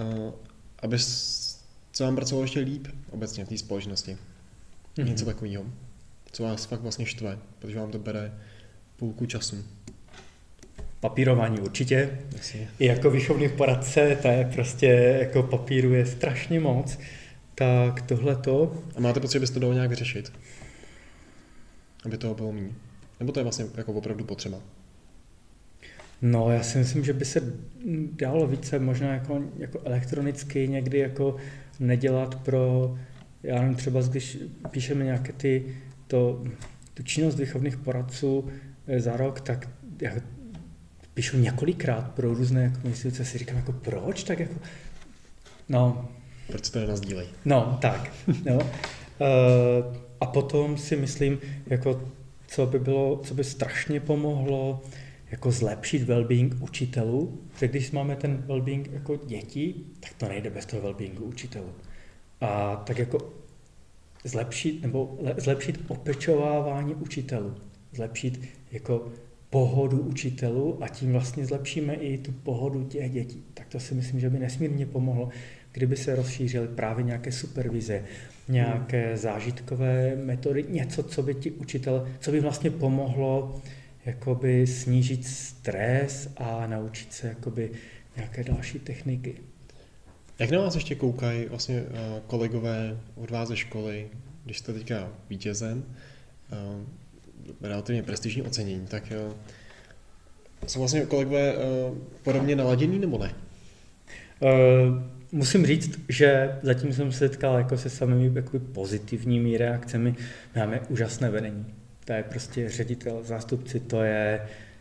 co vám pracovalo ještě líp obecně v té společnosti? Něco takového. Co vás fakt vlastně štve, protože vám to bere půlku času. Papírování určitě. Jasně. I jako výchovný poradce, to je prostě jako papíru je strašně moc. Tak tohleto. A máte pocit, že byste to dalo nějak vyřešit? Aby toho bylo méně? Nebo to je vlastně jako opravdu potřeba? No, já si myslím, že by se dalo více možná jako elektronicky někdy jako nedělat pro, já nevím, třeba když píšeme nějaké tu činnost výchovných poradců za rok, tak já píšu několikrát pro různé jako instituce, si říkám jako proč, tak jako, no. Proč to nenazdílej? No, tak, no. A potom si myslím, jako co by strašně pomohlo, jako zlepšit well-being učitelů, protože když máme ten well-being jako dětí, tak to nejde bez toho well-beingu učitelů. A tak jako zlepšit opečovávání učitelů, zlepšit jako pohodu učitelů a tím vlastně zlepšíme i tu pohodu těch dětí. Tak to si myslím, že by nesmírně pomohlo, kdyby se rozšířily právě nějaké supervize, nějaké zážitkové metody, něco, co by vlastně pomohlo jakoby snížit stres a naučit se jakoby nějaké další techniky. Jak na vás ještě koukají vlastně kolegové od vás ze školy, když jste teďka vítězem, relativně prestižní ocenění, tak jsou vlastně kolegové podobně naladění nebo ne? Musím říct, že zatím jsem se setkal jako se samými jakoby pozitivními reakcemi. Máme úžasné vedení. To je prostě ředitel, zástupci, to je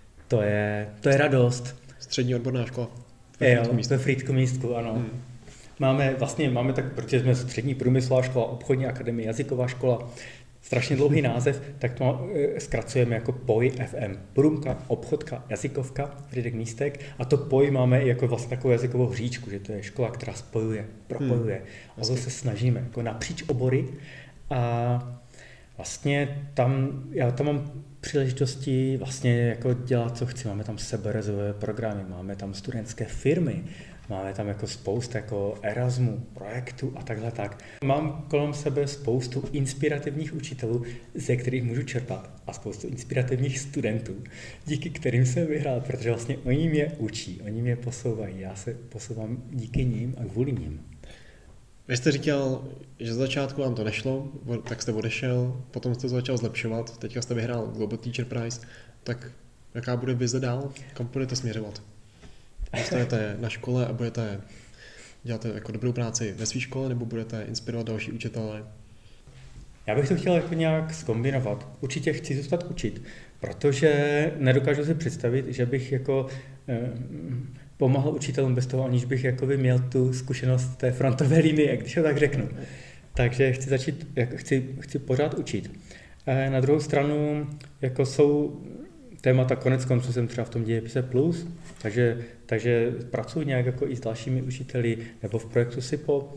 radost. Střední odborná škola. Ve Frýdku místku, ano. Máme tak, protože jsme střední průmyslová škola, obchodní akademie, jazyková škola, strašně dlouhý název, tak to zkracujeme jako POJ FM. Průmka, obchodka, jazykovka, Frýdek Místek a to POJ máme i jako vlastně takovou jazykovou hříčku, že to je škola, která spojuje, propojuje. A to se snažíme jako napříč obory a vlastně já tam mám příležitosti vlastně jako dělat, co chci. Máme tam seberozvojové programy, máme tam studentské firmy, máme tam jako spoustu jako Erasmu, projektů a takhle tak. Mám kolem sebe spoustu inspirativních učitelů, ze kterých můžu čerpat a spoustu inspirativních studentů, díky kterým jsem vyhrál, protože vlastně oni mě učí, oni mě posouvají, já se posouvám díky nim a kvůli nim. Vy jste říkal, že z začátku vám to nešlo, tak jste odešel, potom jste to začal zlepšovat, teďka jste vyhrál Global Teacher Prize, tak jaká bude vize dál? Kam budete směřovat? Zůstanete na škole a budete dělat jako dobrou práci ve své škole, nebo budete inspirovat další učitele? Já bych to chtěl jako nějak zkombinovat. Určitě chci zůstat učit, protože nedokážu si představit, že bych jako pomáhal učitelům bez toho, aniž bych jakoby měl tu zkušenost té frontové linie, když to tak řeknu. Takže chci pořád učit. Na druhou stranu jako jsou témata, konec konců jsem třeba v tom dějepise plus, takže pracuji nějak jako i s dalšími učiteli nebo v projektu SIPO.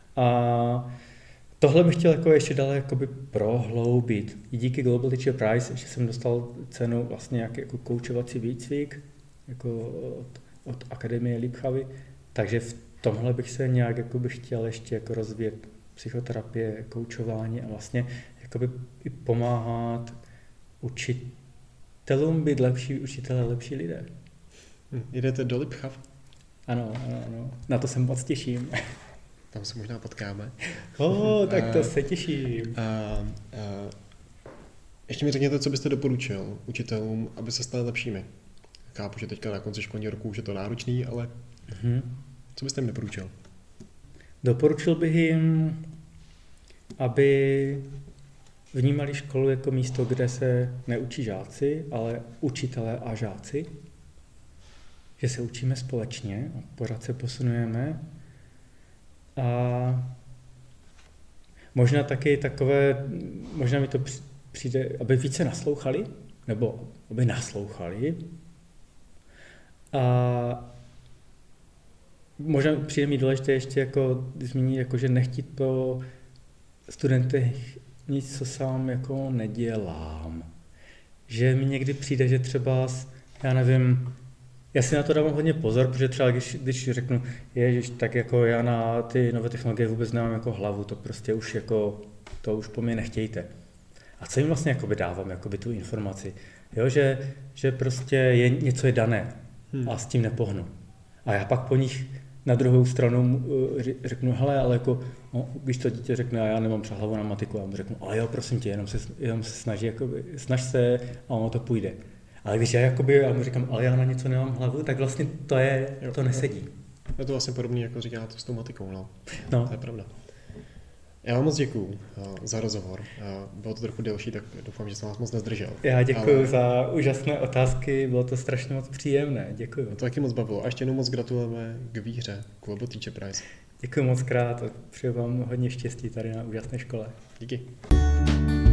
A tohle bych chtěl jako ještě dále jakoby prohloubit. I díky Global Teacher Prize, že jsem dostal cenu vlastně nějaký jako koučovací výcvik jako od Akademie Liebhavy, Takže v tomhle bych se nějak jakoby chtěl ještě jako rozvíjet psychoterapie, koučování a vlastně jakoby i pomáhat učitelům být lepší učitelé, lepší lidé. Jdete do Lipchav? Ano. Na to se moc těším. Tam se možná potkáme. Tak to se těším. Ještě mi řekněte, co byste doporučil učitelům, aby se stali lepšími. Chápu, že teďka na konci školního roku už je to náročný, ale co byste jim doporučil? Doporučil bych jim, aby vnímali školu jako místo, kde se neučí žáci, ale učitelé a žáci. Že se učíme společně a pořád se posunujeme. A možná taky možná mi to přijde, aby více naslouchali, nebo aby naslouchali. A možná přijde mi důležité ještě jako zmínit, jako, že nechtít po studentech nic, co sám jako nedělám. Že mi někdy přijde, že třeba, já nevím, já si na to dávám hodně pozor, protože třeba když řeknu, ježiš, tak jako já na ty nové technologie vůbec nemám jako hlavu, to prostě už jako, to už po mě nechtějte. A co jim vlastně jakoby dávám, jakoby tu informaci? Jo, že prostě něco je dané a s tím nepohnu. A já pak po nich na druhou stranu řeknu, hele, ale jako, když to dítě řekne, a já nemám třeba hlavu na matiku, a mu řeknu, ale jo, prosím tě, jenom se snaží, jakoby, snaž se a ono to půjde. Ale když já mu říkám, ale já na něco nemám hlavu, tak vlastně to nesedí. Je to vlastně podobné, jako říkáte s tou matikou, no. To je pravda. Já vám moc děkuju za rozhovor. Bylo to trochu delší, tak doufám, že jsem vás moc nezdržel. Já děkuju za úžasné otázky, bylo to strašně moc příjemné, děkuju. To taky moc bavilo. A ještě jednou moc gratulujeme k výhře Global Teacher Prize. Děkuju moc krát a přeju vám hodně štěstí tady na úžasné škole. Díky.